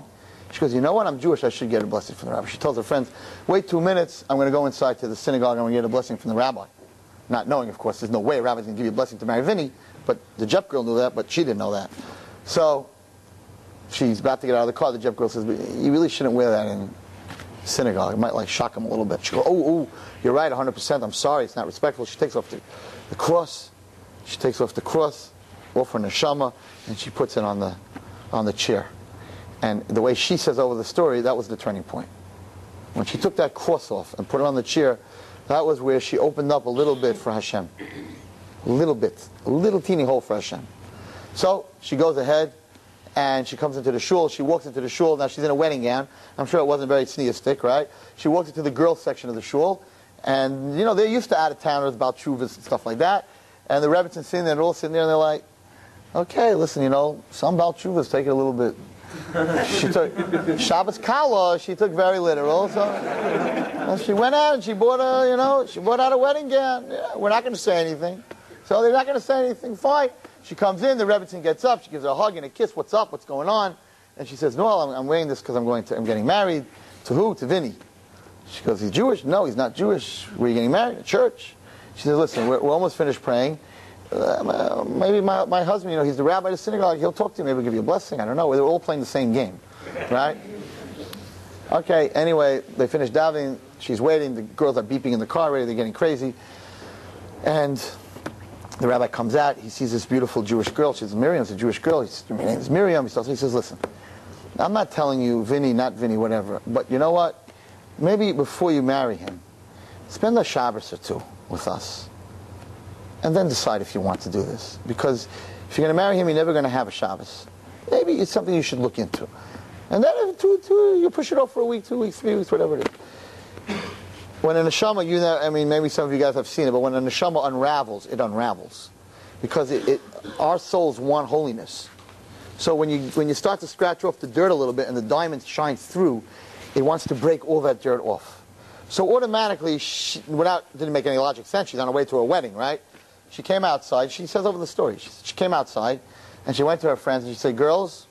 She goes, you know what? I'm Jewish. I should get a blessing from the rabbi. She tells her friends, wait two minutes. I'm going to go inside to the synagogue. I'm going to get a blessing from the rabbi. Not knowing, of course, there's no way a rabbi's going to give you a blessing to marry Vinny. But the Jep girl knew that, but she didn't know that. So she's about to get out of the car. The Jep girl says, you really shouldn't wear that in synagogue. It might like shock him a little bit. She goes, oh, oh, you're right, one hundred percent. I'm sorry. It's not respectful. She takes off the, the cross. She takes off the cross, off her neshama, and she puts it on the on the chair. And the way she says over the story, that was the turning point. When she took that cross off and put it on the chair, that was where she opened up a little bit for Hashem. A little bit. A little teeny hole for Hashem. So she goes ahead and she comes into the shul. She walks into the shul. Now she's in a wedding gown. I'm sure it wasn't very sneeistic, right? She walks into the girls section of the shul. And, you know, they're used to out-of-towners about shuvas and stuff like that. And the Rebbitzins sitting there, they're all sitting there and they're like, okay, listen, you know, some Baal Tshuvas take it a little bit. She took Shabbos Kala, she took very literal. So and she went out and she bought a, you know, she bought out a wedding gown. Yeah, we're not going to say anything. So they're not going to say anything. Fine. She comes in, the Rebbitzin gets up, she gives her a hug and a kiss. What's up? What's going on? And she says, no, I'm, I'm wearing this because I'm going to, I'm getting married. To who? To Vinny. She goes, he's Jewish? No, he's not Jewish. Where are you getting married? At church. She says, listen, we're, we're almost finished praying. Uh, maybe my, my husband, you know, he's the rabbi of the synagogue. He'll talk to you. Maybe he'll give you a blessing. I don't know. They're all playing the same game, right? Okay, anyway, they finish davening. She's waiting. The girls are beeping in the car already. They're getting crazy. And the rabbi comes out. He sees this beautiful Jewish girl. She's Miriam. It's a Jewish girl. He's, her name is Miriam. He says, listen, I'm not telling you Vinny, not Vinny, whatever. But you know what? Maybe before you marry him, spend a Shabbos or two with us. And then decide if you want to do this. Because if you're going to marry him, you're never going to have a Shabbos. Maybe it's something you should look into. And then if two, two, you push it off for a week, two weeks, three weeks, whatever it is. When a neshama, you know, I mean, maybe some of you guys have seen it, but when a neshama unravels, it unravels. Because it, it, our souls want holiness. So when you, when you start to scratch off the dirt a little bit and the diamond shines through, it wants to break all that dirt off. So automatically, she, without, didn't make any logic sense, she's on her way to her wedding, right? She came outside. She says over the story. She, she came outside, and she went to her friends, and she said, girls,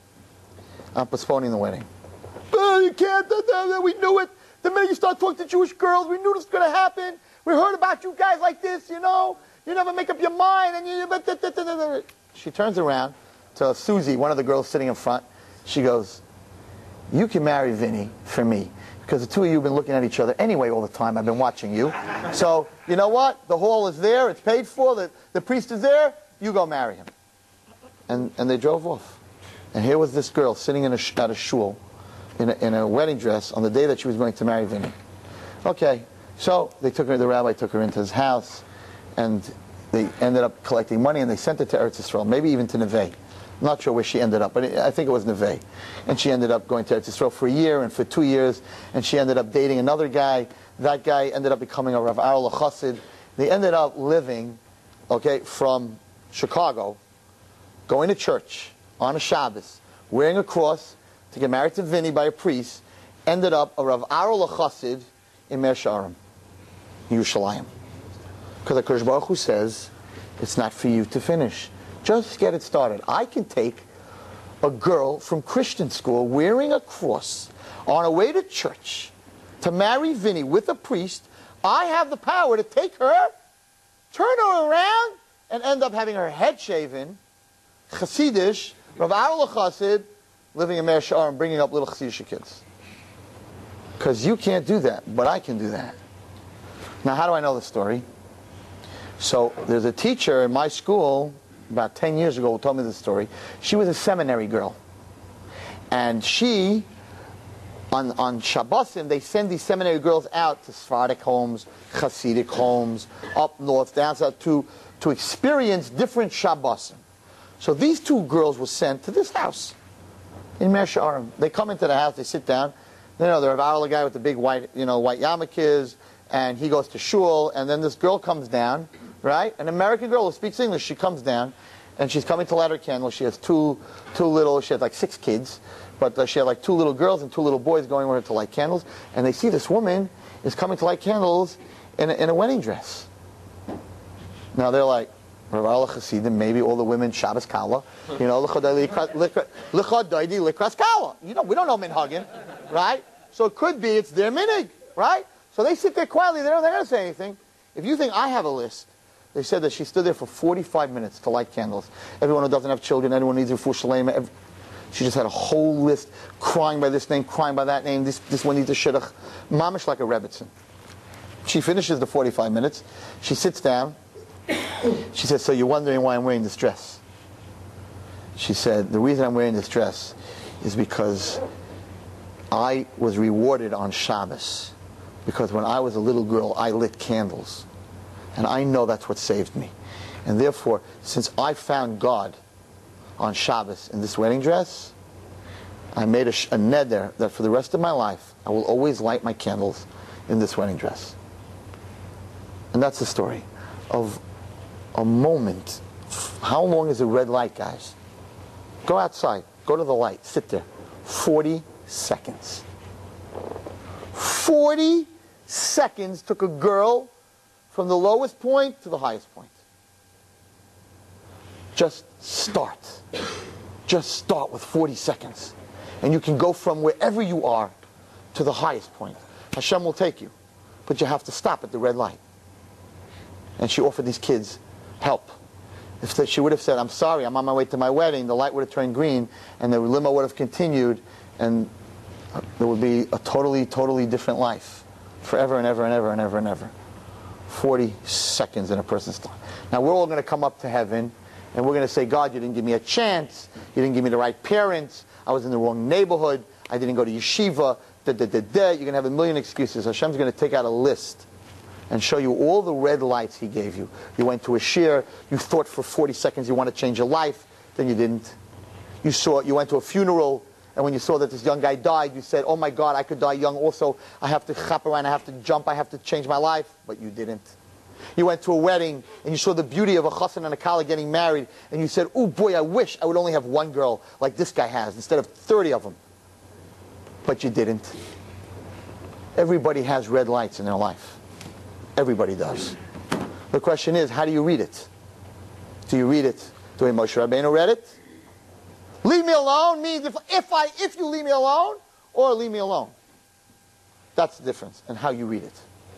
I'm postponing the wedding. Oh, you can't. We knew it. The minute you start talking to Jewish girls, we knew this was going to happen. We heard about you guys like this, you know. You never make up your mind. And you. She turns around to Susie, one of the girls sitting in front. She goes, you can marry Vinny for me. Because the two of you have been looking at each other anyway all the time. I've been watching you. So, you know what? The hall is there. It's paid for. The, the priest is there. You go marry him. And, and they drove off. And here was this girl sitting in a, at a shul in a, in a wedding dress on the day that she was going to marry Vinny. Okay. So they took her, the rabbi took her into his house. And they ended up collecting money. And they sent her to Eretz Yisrael. Maybe even to Neve. I'm not sure where she ended up, but it, I think it was Neve. And she ended up going to Eretz Yisrael for a year and for two years, and she ended up dating another guy. That guy ended up becoming a Rav Arla Chassid. They ended up living, okay, from Chicago, going to church on a Shabbos, wearing a cross to get married to Vinny by a priest, ended up a Rav Arla Chassid in Meir Sharim, Yerushalayim. Because HaKadosh Baruch Hu says, it's not for you to finish. Just get it started. I can take a girl from Christian school wearing a cross on her way to church to marry Vinny with a priest. I have the power to take her, turn her around, and end up having her head shaven, Chassidish, Rav Arla Chassid, living in Meir Sharim, bringing up little Chassidish kids. Because you can't do that, but I can do that. Now, how do I know the story? So, there's a teacher in my school about ten years ago who told me this story. She was a seminary girl. And she, on, on Shabbosim, they send these seminary girls out to Sephardic homes, Hasidic homes, up north, down south, to, to experience different Shabbosim. So these two girls were sent to this house in Meir Sharim. They come into the house, they sit down. You know, they're about the guy with the big white, you know, white yarmulkes, and he goes to shul, and then this girl comes down, right? An American girl who speaks English, she comes down, and she's coming to light her candle. She has two, two little, she has like six kids, but uh, she had like two little girls and two little boys going with her to light candles, and they see this woman is coming to light candles in a, in a wedding dress. Now they're like, Rav Chasidim, maybe all the women Shabbos Kala, you know, L'chadaidi Likras Kala. You know, we don't know minhagim, right? So it could be it's their minig, right? So they sit there quietly, they don't, they're not going to say anything. If you think I have a list, they said that she stood there for forty-five minutes to light candles. Everyone who doesn't have children, anyone who needs a refuah shalema, she just had a whole list, crying by this name, crying by that name, this, this one needs a shidduch. Mamish like a Rebbitzin. She finishes the forty-five minutes, she sits down, she said, so you're wondering why I'm wearing this dress? She said, the reason I'm wearing this dress is because I was rewarded on Shabbos. Because when I was a little girl, I lit candles. And I know that's what saved me. And therefore, since I found God on Shabbos in this wedding dress, I made a, sh- a neder that for the rest of my life, I will always light my candles in this wedding dress. And that's the story of a moment. How long is a red light, guys? Go outside. Go to the light. Sit there. forty seconds. forty seconds took a girl from the lowest point to the highest point. Just start. Just start with forty seconds. And you can go from wherever you are to the highest point. Hashem will take you. But you have to stop at the red light. And she offered these kids help. If she would have said, I'm sorry, I'm on my way to my wedding, the light would have turned green, and the limo would have continued, and there would be a totally, totally different life. Forever and ever and ever and ever and ever. forty seconds in a person's time. Now we're all going to come up to heaven, and we're going to say, God, you didn't give me a chance. You didn't give me the right parents. I was in the wrong neighborhood. I didn't go to yeshiva. Da, da, da, da. You're going to have a million excuses. Hashem's going to take out a list and show you all the red lights He gave you. You went to a shir. You thought for forty seconds you want to change your life. Then you didn't. You saw. You went to a funeral. And when you saw that this young guy died, you said, oh my God, I could die young also. I have to chop around, I have to jump, I have to change my life. But you didn't. You went to a wedding, and you saw the beauty of a chassan and a kala getting married, and you said, oh boy, I wish I would only have one girl like this guy has, instead of thirty of them. But you didn't. Everybody has red lights in their life. Everybody does. The question is, how do you read it? Do you read it the way Moshe Rabbeinu read it? Leave me alone means if, if I if you leave me alone, or leave me alone. That's the difference in how you read it.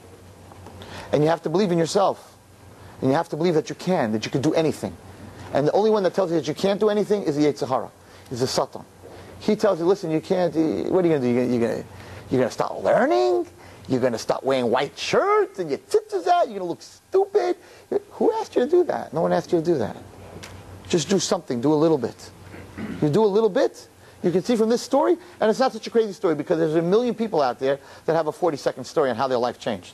And you have to believe in yourself. And you have to believe that you can, that you can do anything. And the only one that tells you that you can't do anything is the Yetzer Hara, is the Satan. He tells you, listen, you can't, what are you going to do? You're going to you're going to start learning? You're going to start wearing white shirts and your tits is out? You're going to look stupid? Who asked you to do that? No one asked you to do that. Just do something, do a little bit. You do a little bit, you can see from this story, and it's not such a crazy story because there's a million people out there that have a forty second story on how their life changed.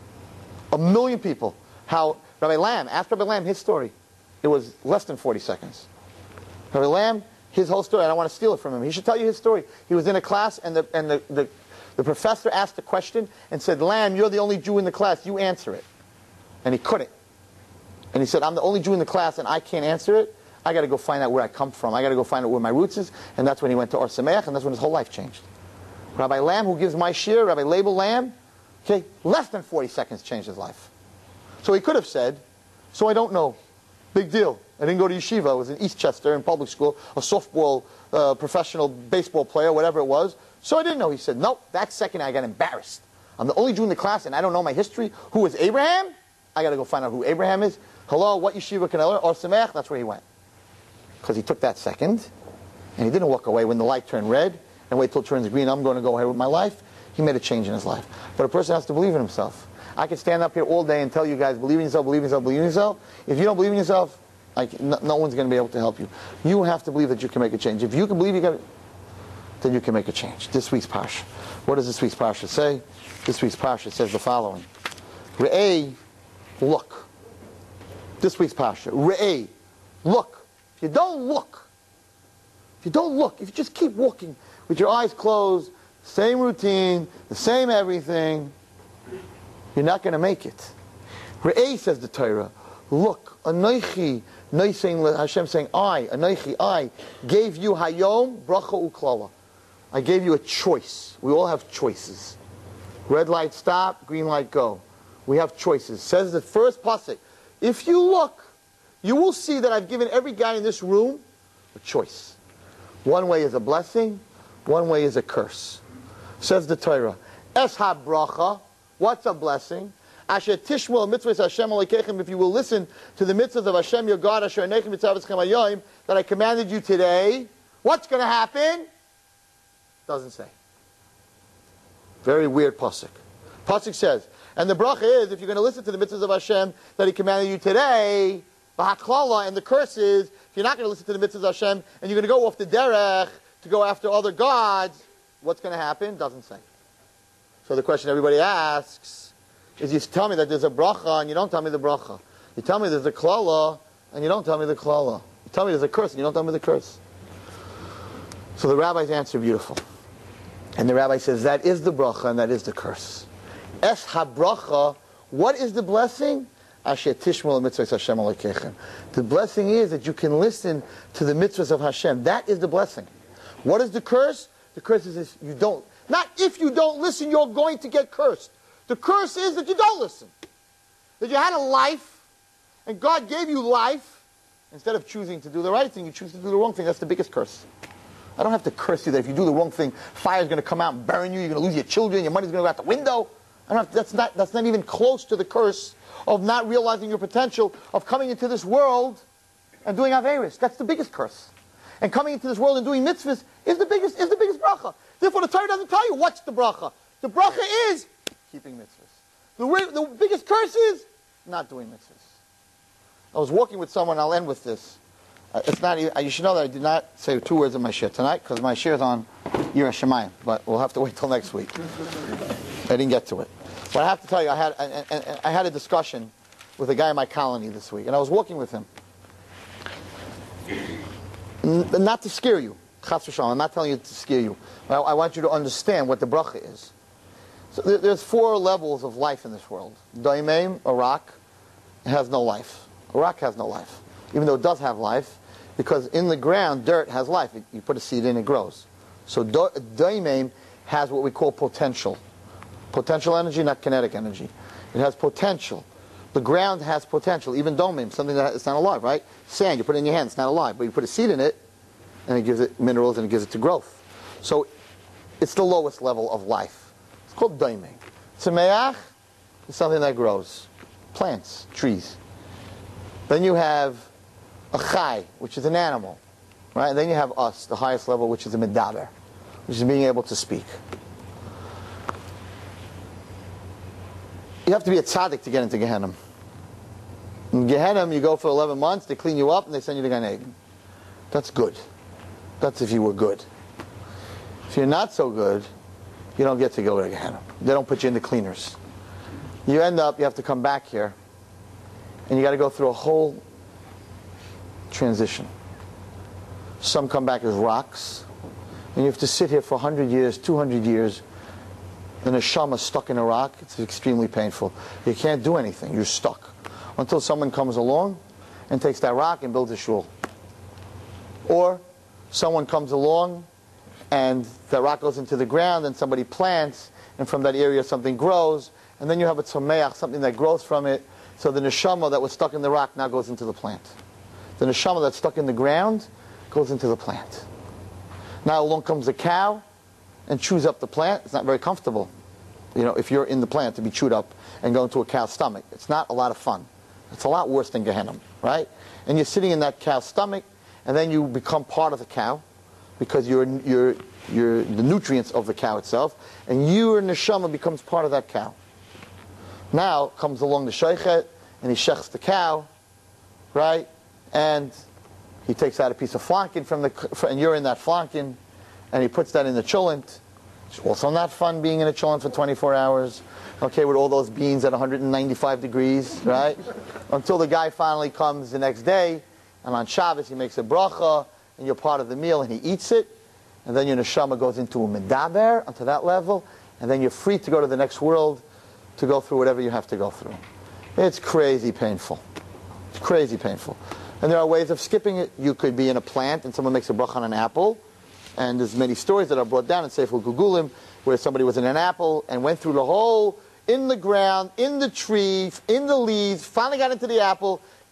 A million people. How Rabbi Lamb, ask Rabbi Lamb his story. It was less than forty seconds. Rabbi Lamb, his whole story, I don't want to steal it from him. He should tell you his story. He was in a class and the and the, the, the professor asked a question and said, Lamb, you're the only Jew in the class, you answer it. And he couldn't. And he said, I'm the only Jew in the class and I can't answer it. I got to go find out where I come from. I got to go find out where my roots is. And that's when he went to Or Sameach, and that's when his whole life changed. Rabbi Lamb, who gives my shir, Rabbi Label Lamb, okay, less than forty seconds changed his life. So he could have said, so I don't know. Big deal. I didn't go to yeshiva. I was in Eastchester in public school, a softball, uh, professional baseball player, whatever it was. So I didn't know. He said, nope, that second I got embarrassed. I'm the only Jew in the class, and I don't know my history. Who is Abraham? I got to go find out who Abraham is. Hello, what yeshiva can I learn? Or Sameach, that's where he went. Because he took that second, and he didn't walk away when the light turned red, and wait till it turns green, I'm going to go ahead with my life. He made a change in his life. But a person has to believe in himself. I can stand up here all day and tell you guys, believe in yourself, believe in yourself, believe in yourself. If you don't believe in yourself, like, no, no one's going to be able to help you. You have to believe that you can make a change. If you can believe you got it, then you can make a change. This week's Parsha. What does this week's Parsha say? This week's Parsha says the following. Re'eh, look. This week's Parsha. Re'eh, look. If you don't look, if you don't look, if you just keep walking with your eyes closed, same routine, the same everything, you're not going to make it. Re'eh, says the Torah, look, Anoichi, Hashem saying, I, Anoichi, I, gave you Hayom, Bracha Uklala. I gave you a choice. We all have choices. Red light stop, green light go. We have choices. Says the first pasuk, if you look, you will see that I've given every guy in this room a choice. One way is a blessing, one way is a curse. Says the Torah, Es ha-bracha, what's a blessing? Asher tishmul mitzvahs Hashem alekeichem, if you will listen to the mitzvahs of Hashem your God, Asher anechem mitzavetzchem hayoim, that I commanded you today, what's going to happen? Doesn't say. Very weird pasuk. Pasuk says, and the bracha is, if you're going to listen to the mitzvahs of Hashem that He commanded you today, v'haklala, and the curse is, if you're not going to listen to the mitzvahs of Hashem, and you're going to go off the derech, to go after other gods, what's going to happen? Doesn't say. So the question everybody asks is, you tell me that there's a bracha, and you don't tell me the bracha. You tell me there's a klala, and you don't tell me the klala. You tell me there's a curse, and you don't tell me the curse. So the rabbi's answer, beautiful. And the rabbi says, that is the bracha, and that is the curse. Es ha-bracha, what is the blessing? Asher tishmul mitzvahs Hashem alekeichem. The blessing is that you can listen to the mitzvahs of Hashem. That is the blessing. What is the curse? The curse is if you don't. Not if you don't listen, you're going to get cursed. The curse is that you don't listen. That you had a life, and God gave you life. Instead of choosing to do the right thing, you choose to do the wrong thing. That's the biggest curse. I don't have to curse you that if you do the wrong thing, fire's going to come out and burn you, you're going to lose your children, your money's going to go out the window. I don't have to, that's, not, that's not even close to the curse of not realizing your potential, of coming into this world and doing Averis. That's the biggest curse. And coming into this world and doing mitzvahs is the biggest, is the biggest bracha. Therefore, the Torah doesn't tell you what's the bracha. The bracha is keeping mitzvahs. The, way, the biggest curse is not doing mitzvahs. I was walking with someone, I'll end with this. Uh, it's not even, you should know that I did not say two words in my shir tonight, because my shir is on Yireh Shamayim, but we'll have to wait till next week. I didn't get to it. But I have to tell you, I had, I, I, I had a discussion with a guy in my colony this week, and I was walking with him. N- not to scare you, Chas v'shalom, I'm not telling you to scare you. I, I want you to understand what the bracha is. So there, there's four levels of life in this world. Daimim, a rock, has no life. A rock has no life, even though it does have life, because in the ground, dirt has life. It, you put a seed in, it grows. So daimim has what we call potential. Potential energy, not kinetic energy. It has potential. The ground has potential, even domim, something that is not alive, right? Sand, you put it in your hand, it's not alive, but you put a seed in it, and it gives it minerals and it gives it to growth. So it's the lowest level of life. It's called daimim. Tzemeach is something that grows. Plants, trees. Then you have a chai, which is an animal, right? And then you have us, the highest level, which is a medaber, which is being able to speak. You have to be a tzaddik to get into Gehenna. In Gehenna, you go for eleven months, they clean you up, and they send you to Gan Eden. That's good. That's if you were good. If you're not so good, you don't get to go to Gehenna. They don't put you in the cleaners. You end up, you have to come back here, and you got to go through a whole transition. Some come back as rocks, and you have to sit here for one hundred years, two hundred years, the neshama stuck in a rock. It's extremely painful. You can't do anything. You're stuck. Until someone comes along and takes that rock and builds a shul. Or someone comes along and that rock goes into the ground and somebody plants, and from that area something grows, and then you have a tzomeach, something that grows from it. So the neshama that was stuck in the rock now goes into the plant. The neshama that's stuck in the ground goes into the plant. Now along comes a cow and chews up the plant. It's not very comfortable, you know, if you're in the plant, to be chewed up and go into a cow's stomach. It's not a lot of fun. It's a lot worse than Gehenna, right? And you're sitting in that cow's stomach, and then you become part of the cow because you're, you're, you're the nutrients of the cow itself, and your neshama becomes part of that cow. Now comes along the sheichet, and he shechs the cow, right? And he takes out a piece of flankin from the, and you're in that flankin, and he puts that in the cholent. It's also not fun being in a cholent for twenty-four hours, okay, with all those beans at one hundred ninety-five degrees, right? Until the guy finally comes the next day, and on Shabbos he makes a bracha, and you're part of the meal, and he eats it, and then your neshama goes into a medaber, onto that level, and then you're free to go to the next world, to go through whatever you have to go through. It's crazy painful. It's crazy painful. And there are ways of skipping it. You could be in a plant, and someone makes a bracha on an apple, and there's many stories that are brought down in Sefer Gugulim where somebody was in an apple and went through the whole, in the ground, in the tree, in the leaves, finally got into the apple,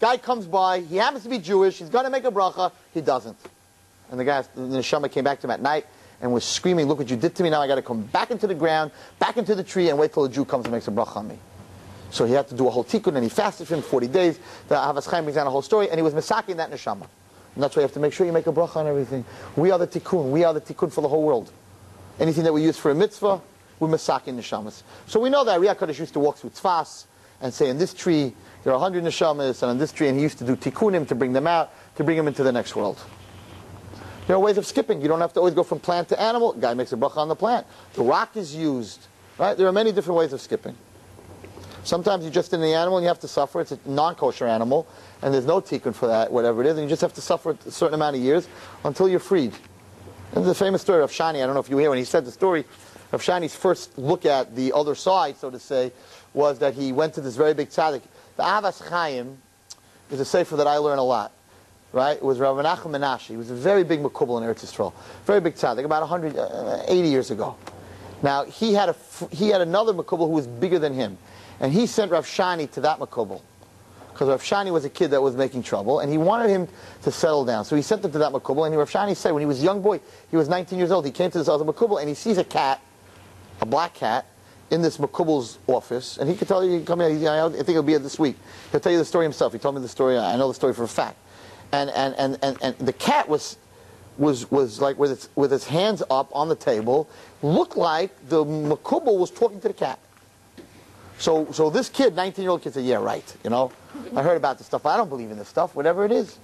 Guy comes by, he happens to be Jewish, he's going to make a bracha, he doesn't. And the guy, the neshama came back to him at night and was screaming, look what you did to me, now I got to come back into the ground, back into the tree, and wait till a Jew comes and makes a bracha on me. So he had to do a whole tikkun, and he fasted for him forty days. The Havas Chaim brings down a whole story, and he was masaking that neshama. And that's why you have to make sure you make a bracha on everything. We are the tikkun. We are the tikkun for the whole world. Anything that we use for a mitzvah, we're masaking neshamas. So we know that Riyah Kodesh used to walk through tzfas and say, in this tree, there are a hundred neshamas, and on this tree, and he used to do tikkunim to bring them out, to bring them into the next world. There are ways of skipping. You don't have to always go from plant to animal. Guy makes a bracha on the plant. The rock is used. Right? There are many different ways of skipping. Sometimes you're just in the animal and you have to suffer. It's a non-kosher animal, and there's no tikkun for that, whatever it is, and you just have to suffer a certain amount of years until you're freed. And there's a famous story of Shani. I don't know if you hear when he said the story of Shani's first look at the other side, so to say, was that he went to this very big tzaddik. The Avas Chaim is a sefer that I learn a lot. Right? It was Rav Menachem Menashe. He was a very big makubal in Eretz Yisrael. Very big tzaddik, about one hundred eighty years ago. Now, he had a he had another makubal who was bigger than him. And he sent Rav Shani to that makubal. Because Rav Shani was a kid that was making trouble, and he wanted him to settle down. So he sent him to that makubal, and Rav Shani said, when he was a young boy, he was nineteen years old, he came to this other makubal, and he sees a cat, a black cat, in this makubal's office, and he could tell you, he can come here, I think he'll be here this week. He'll tell you the story himself. He told me the story, I know the story for a fact. And, and, and, and, and the cat was, was, was like with its, with its hands up on the table, looked like the makubal was talking to the cat. So, so this kid, nineteen-year-old kid, said, yeah, right, you know. I heard about this stuff. I don't believe in this stuff, whatever it is.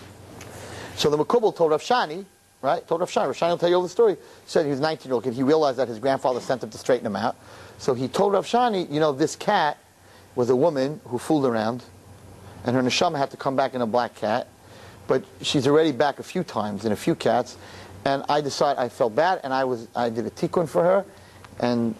So the makubal told Rav Shani, right, told Rav Shani. Rav Shani will tell you all the story. He said he was a nineteen-year-old kid. He realized that his grandfather sent him to straighten him out. So he told Rav Shani, you know, this cat was a woman who fooled around, and her neshama had to come back in a black cat. But she's already back a few times in a few cats, and I decided I felt bad, and I was I did a tikkun for her, and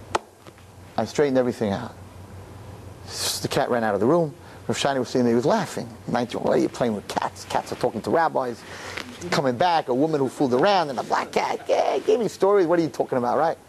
I straightened everything out. The cat ran out of the room. Rav Shani was sitting there, he was laughing. nineteen, what are you playing with cats? Cats are talking to rabbis. Coming back, a woman who fooled around, and a black cat. Yeah, gave me stories. What are you talking about, right?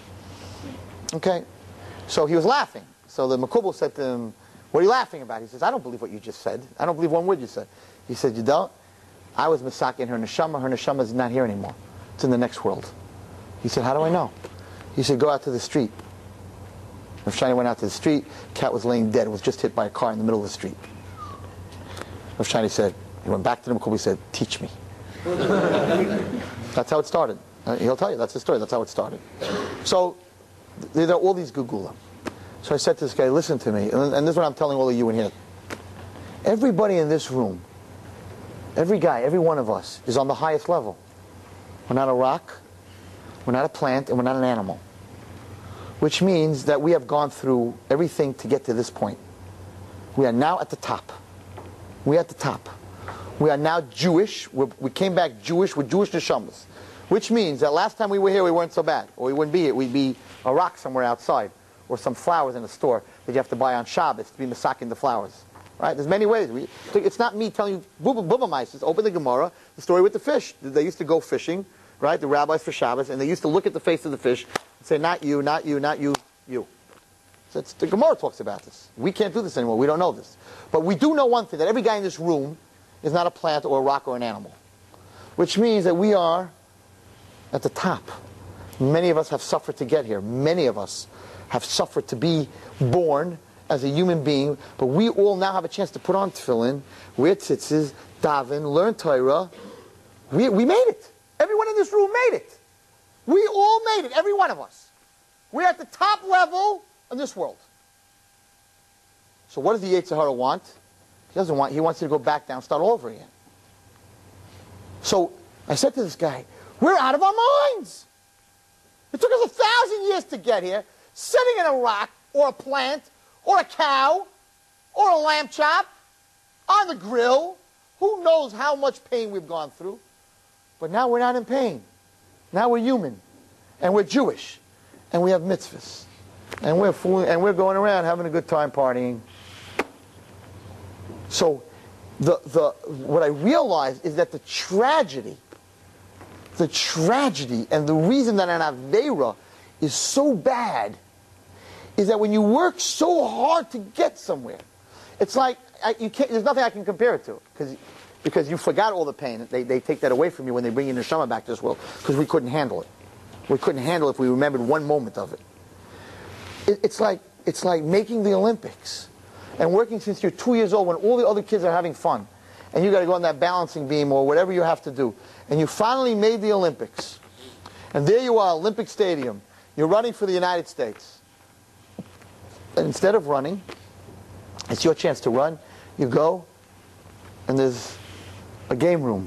Okay. So he was laughing. So the makubal said to him, what are you laughing about? He says, I don't believe what you just said. I don't believe one word you said. He said, you don't? I was masaking her neshama. Her neshama is not here anymore. It's in the next world. He said, how do I know? He said, go out to the street. Rav Shani went out to the street. Cat was laying dead. It was just hit by a car in the middle of the street. Rav Shani said, he went back to the makubal. He said, teach me. That's how it started. Uh, he'll tell you, that's the story. That's how it started. So there are all these gugulam. So I said to this guy, listen to me. And, and this is what I'm telling all of you in here. Everybody in this room, every guy, every one of us is on the highest level. We're not a rock, we're not a plant, and we're not an animal. Which means that we have gone through everything to get to this point. We are now at the top. We are at the top. We are now Jewish. We're, we came back Jewish with Jewish neshamas. Which means that last time we were here, we weren't so bad. Or we wouldn't be here. We'd be a rock somewhere outside. Or some flowers in a store that you have to buy on Shabbos to be masaking the flowers. Right? There's many ways. We, it's not me telling you, Bubba Bubba Mises, open the Gemara, the story with the fish. They used to go fishing, right? The rabbis for Shabbos, and they used to look at the face of the fish and say, not you, not you, not you, you. So it's, the Gemara talks about this. We can't do this anymore. We don't know this. But we do know one thing, that every guy in this room is not a plant or a rock or an animal. Which means that we are at the top. Many of us have suffered to get here. Many of us have suffered to be born as a human being, but we all now have a chance to put on tefillin, wear tzitzis, daven, learn Torah. We, we made it. Everyone in this room made it. We all made it, every one of us. We're at the top level in this world. So what does the Yetzer Hara want? He doesn't want, he wants you to go back down, start all over again. So I said to this guy, we're out of our minds. It took us a thousand years to get here, sitting in a rock, or a plant, or a cow, or a lamb chop, on the grill. Who knows how much pain we've gone through. But now we're not in pain. Now we're human. And we're Jewish. And we have mitzvahs. And we're fooling, and we're going around having a good time partying. So the, the, what I realized is that the tragedy, the tragedy and the reason that an Aveira is so bad is that when you work so hard to get somewhere, it's like, I, you can't, there's nothing I can compare it to, because because you forgot all the pain. They, they take that away from you when they bring you neshama back to this world, because we couldn't handle it. We couldn't handle it if we remembered one moment of it. it. It's like it's like making the Olympics and working since you're two years old when all the other kids are having fun, and you got to go on that balancing beam or whatever you have to do, and you finally made the Olympics, and there you are, Olympic Stadium. You're running for the United States, and instead of running, it's your chance to run. You go, and there's a game room.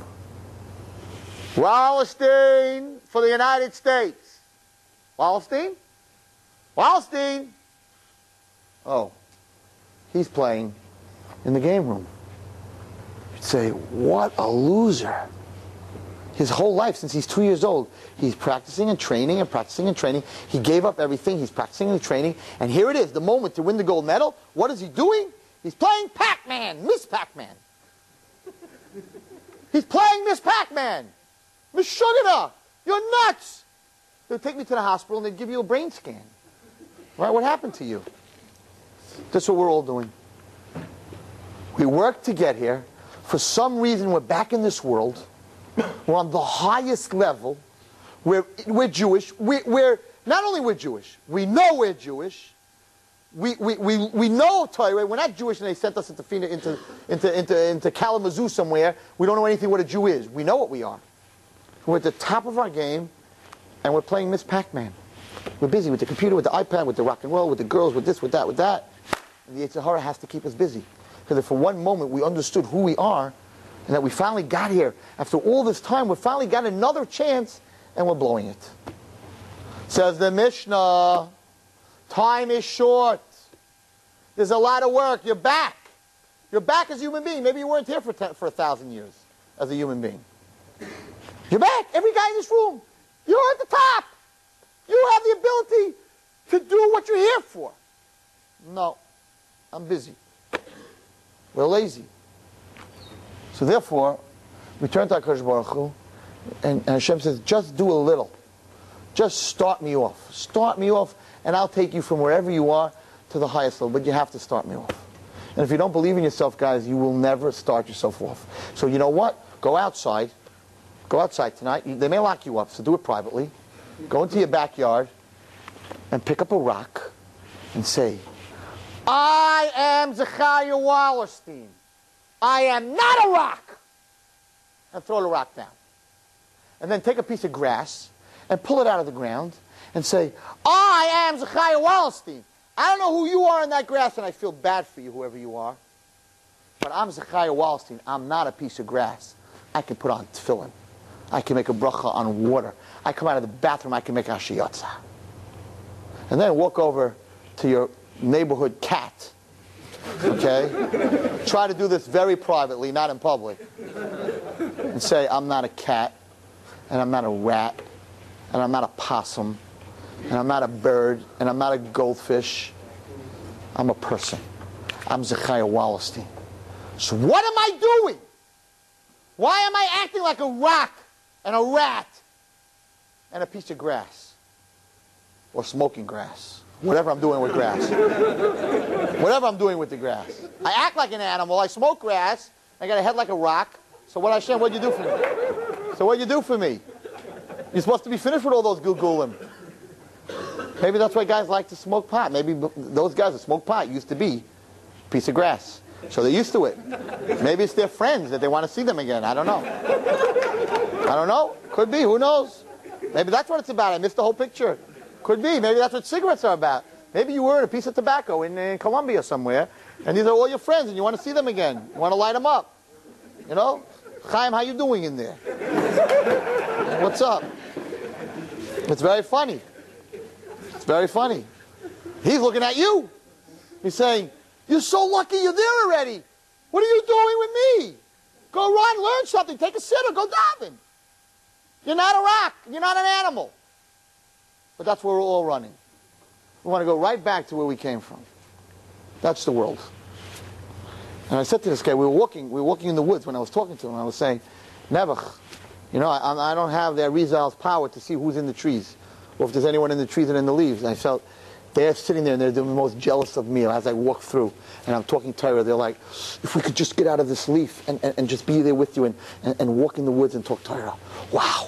Wallerstein for the United States. Wallerstein? Wallerstein! Oh, he's playing in the game room. You'd say, what a loser. His whole life, since he's two years old, he's practicing and training and practicing and training. He gave up everything. He's practicing and training. And here it is, the moment to win the gold medal. What is he doing? He's playing Pac-Man, Miss Pac-Man. He's playing Miss Pac-Man. Miss Sugar, you're nuts. They'll take me to the hospital and they'd give you a brain scan. Right? What happened to you? That's what we're all doing. We worked to get here. For some reason, we're back in this world. We're on the highest level. We're, we're Jewish. We, we're, not only we're Jewish, we know we're Jewish. We, we, we, we know Torah. We're not Jewish and they sent us into, into, into, into, into Kalamazoo somewhere. We don't know anything what a Jew is. We know what we are. We're at the top of our game and we're playing Miss Pac-Man. We're busy with the computer, with the iPad, with the rock and roll, with the girls, with this, with that, with that. And the Yetzer Hara has to keep us busy. Because if for one moment we understood who we are and that we finally got here, after all this time, we finally got another chance and we're blowing it. Says the Mishnah, time is short. There's a lot of work. You're back. You're back as a human being. Maybe you weren't here for, ten, for a thousand years as a human being. You're back. Every guy in this room, you're at the top. You have the ability to do what you're here for. No, I'm busy. We're lazy. So therefore, we turn to HaKadosh Baruch Hu, and, and Hashem says, just do a little. Just start me off. Start me off, and I'll take you from wherever you are to the highest level. But you have to start me off. And if you don't believe in yourself, guys, you will never start yourself off. So you know what? Go outside. Go outside tonight. They may lock you up, so do it privately. Go into your backyard and pick up a rock and say, I am Zechariah Wallerstein. I am not a rock. And throw the rock down. And then take a piece of grass and pull it out of the ground and say, I am Zechariah Wallerstein. I don't know who you are in that grass, and I feel bad for you, whoever you are. But I'm Zechariah Wallerstein. I'm not a piece of grass. I can put on tefillin. I can make a bracha on water. I come out of the bathroom, I can make ashiyotza. And then walk over to your neighborhood cat. Okay? Try to do this very privately, not in public. And say, I'm not a cat, and I'm not a rat, and I'm not a possum, and I'm not a bird, and I'm not a goldfish. I'm a person. I'm Zechariah Wallerstein. So what am I doing? Why am I acting like a rock and a rat and a piece of grass? Or smoking grass. Whatever I'm doing with grass. Whatever I'm doing with the grass. I act like an animal. I smoke grass. I got a head like a rock. So what Hashem, what'd you do for me? So what'd you do for me? You're supposed to be finished with all those gulgulim. Maybe that's why guys like to smoke pot. Maybe those guys that smoke pot used to be a piece of grass. So they're used to it. Maybe it's their friends that they want to see them again. I don't know. I don't know. Could be. Who knows? Maybe that's what it's about. I missed the whole picture. Could be. Maybe that's what cigarettes are about. Maybe you were in a piece of tobacco in, in Colombia somewhere, and these are all your friends, and you want to see them again. You want to light them up. You know? Chaim, how you doing in there? What's up? It's very funny. It's very funny. He's looking at you. He's saying, you're so lucky you're there already. What are you doing with me? Go run, learn something, take a sitter, go daven. You're not a rock. You're not an animal. But that's where we're all running. We want to go right back to where we came from. That's the world. And I said to this guy, we were walking, we were walking in the woods when I was talking to him. I was saying, Nebuch, you know, I, I don't have the Arizal's power to see who's in the trees, or if there's anyone in the trees and in the leaves. And I felt, They're sitting there and they're the most jealous of me as I walk through and I'm talking Torah. They're like, if we could just get out of this leaf and, and, and just be there with you and, and, and walk in the woods and talk Torah. Wow.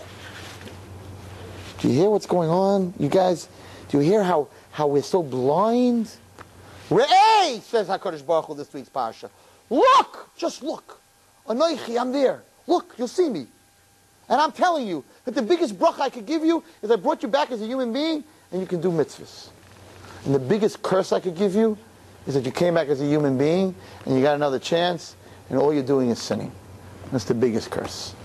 Do you hear what's going on? You guys, do you hear how, how we're so blind? Re'eh, says HaKadosh Baruch Hu this week's Parsha. Look! Just look. Anoichi, I'm there. Look, you'll see me. And I'm telling you that the biggest bracha I could give you is I brought you back as a human being and you can do mitzvahs. And the biggest curse I could give you is that you came back as a human being and you got another chance and all you're doing is sinning. That's the biggest curse.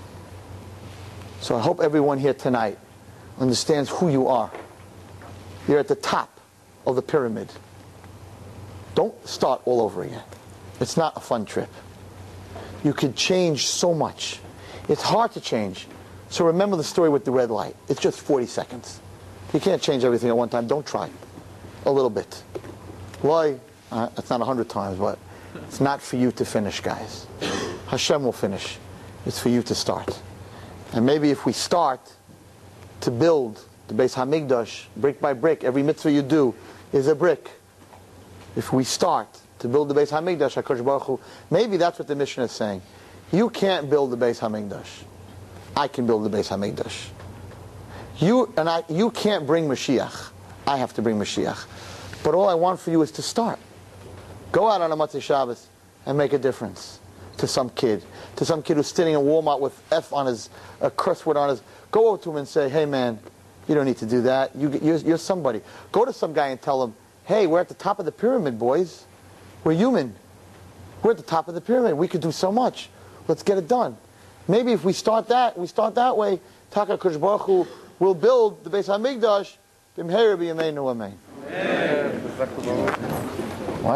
So I hope everyone here tonight understands who you are. You're at the top of the pyramid. Don't start all over again. It's not a fun trip. You could change so much. It's hard to change. So remember the story with the red light. It's just forty seconds. You can't change everything at one time. Don't try. A little bit. Why? Uh, it's not a hundred times, but it's not for you to finish, guys. Hashem will finish. It's for you to start. And maybe if we start to build the Beis Hamikdash, brick by brick, every mitzvah you do is a brick. If we start to build the Beis Hamikdash, HaKadosh Baruch Hu, maybe that's what the Mishnah is saying. You can't build the Beis Hamikdash. I can build the Beis Hamikdash. You and I, you can't bring Mashiach. I have to bring Mashiach. But all I want for you is to start. Go out on a Motzei Shabbos and make a difference to some kid. To some kid who's sitting in Walmart with F on his, a curse word on his. Go over to him and say, hey man, you don't need to do that. You, you're, you're somebody. Go to some guy and tell him, hey, we're at the top of the pyramid, boys. We're human. We're at the top of the pyramid. We could do so much. Let's get it done. Maybe if we start that, we start that way, Taka Kodesh Baruch Hu will build the Beis Hamikdash. B'mheira b'yameinu amen. Amen.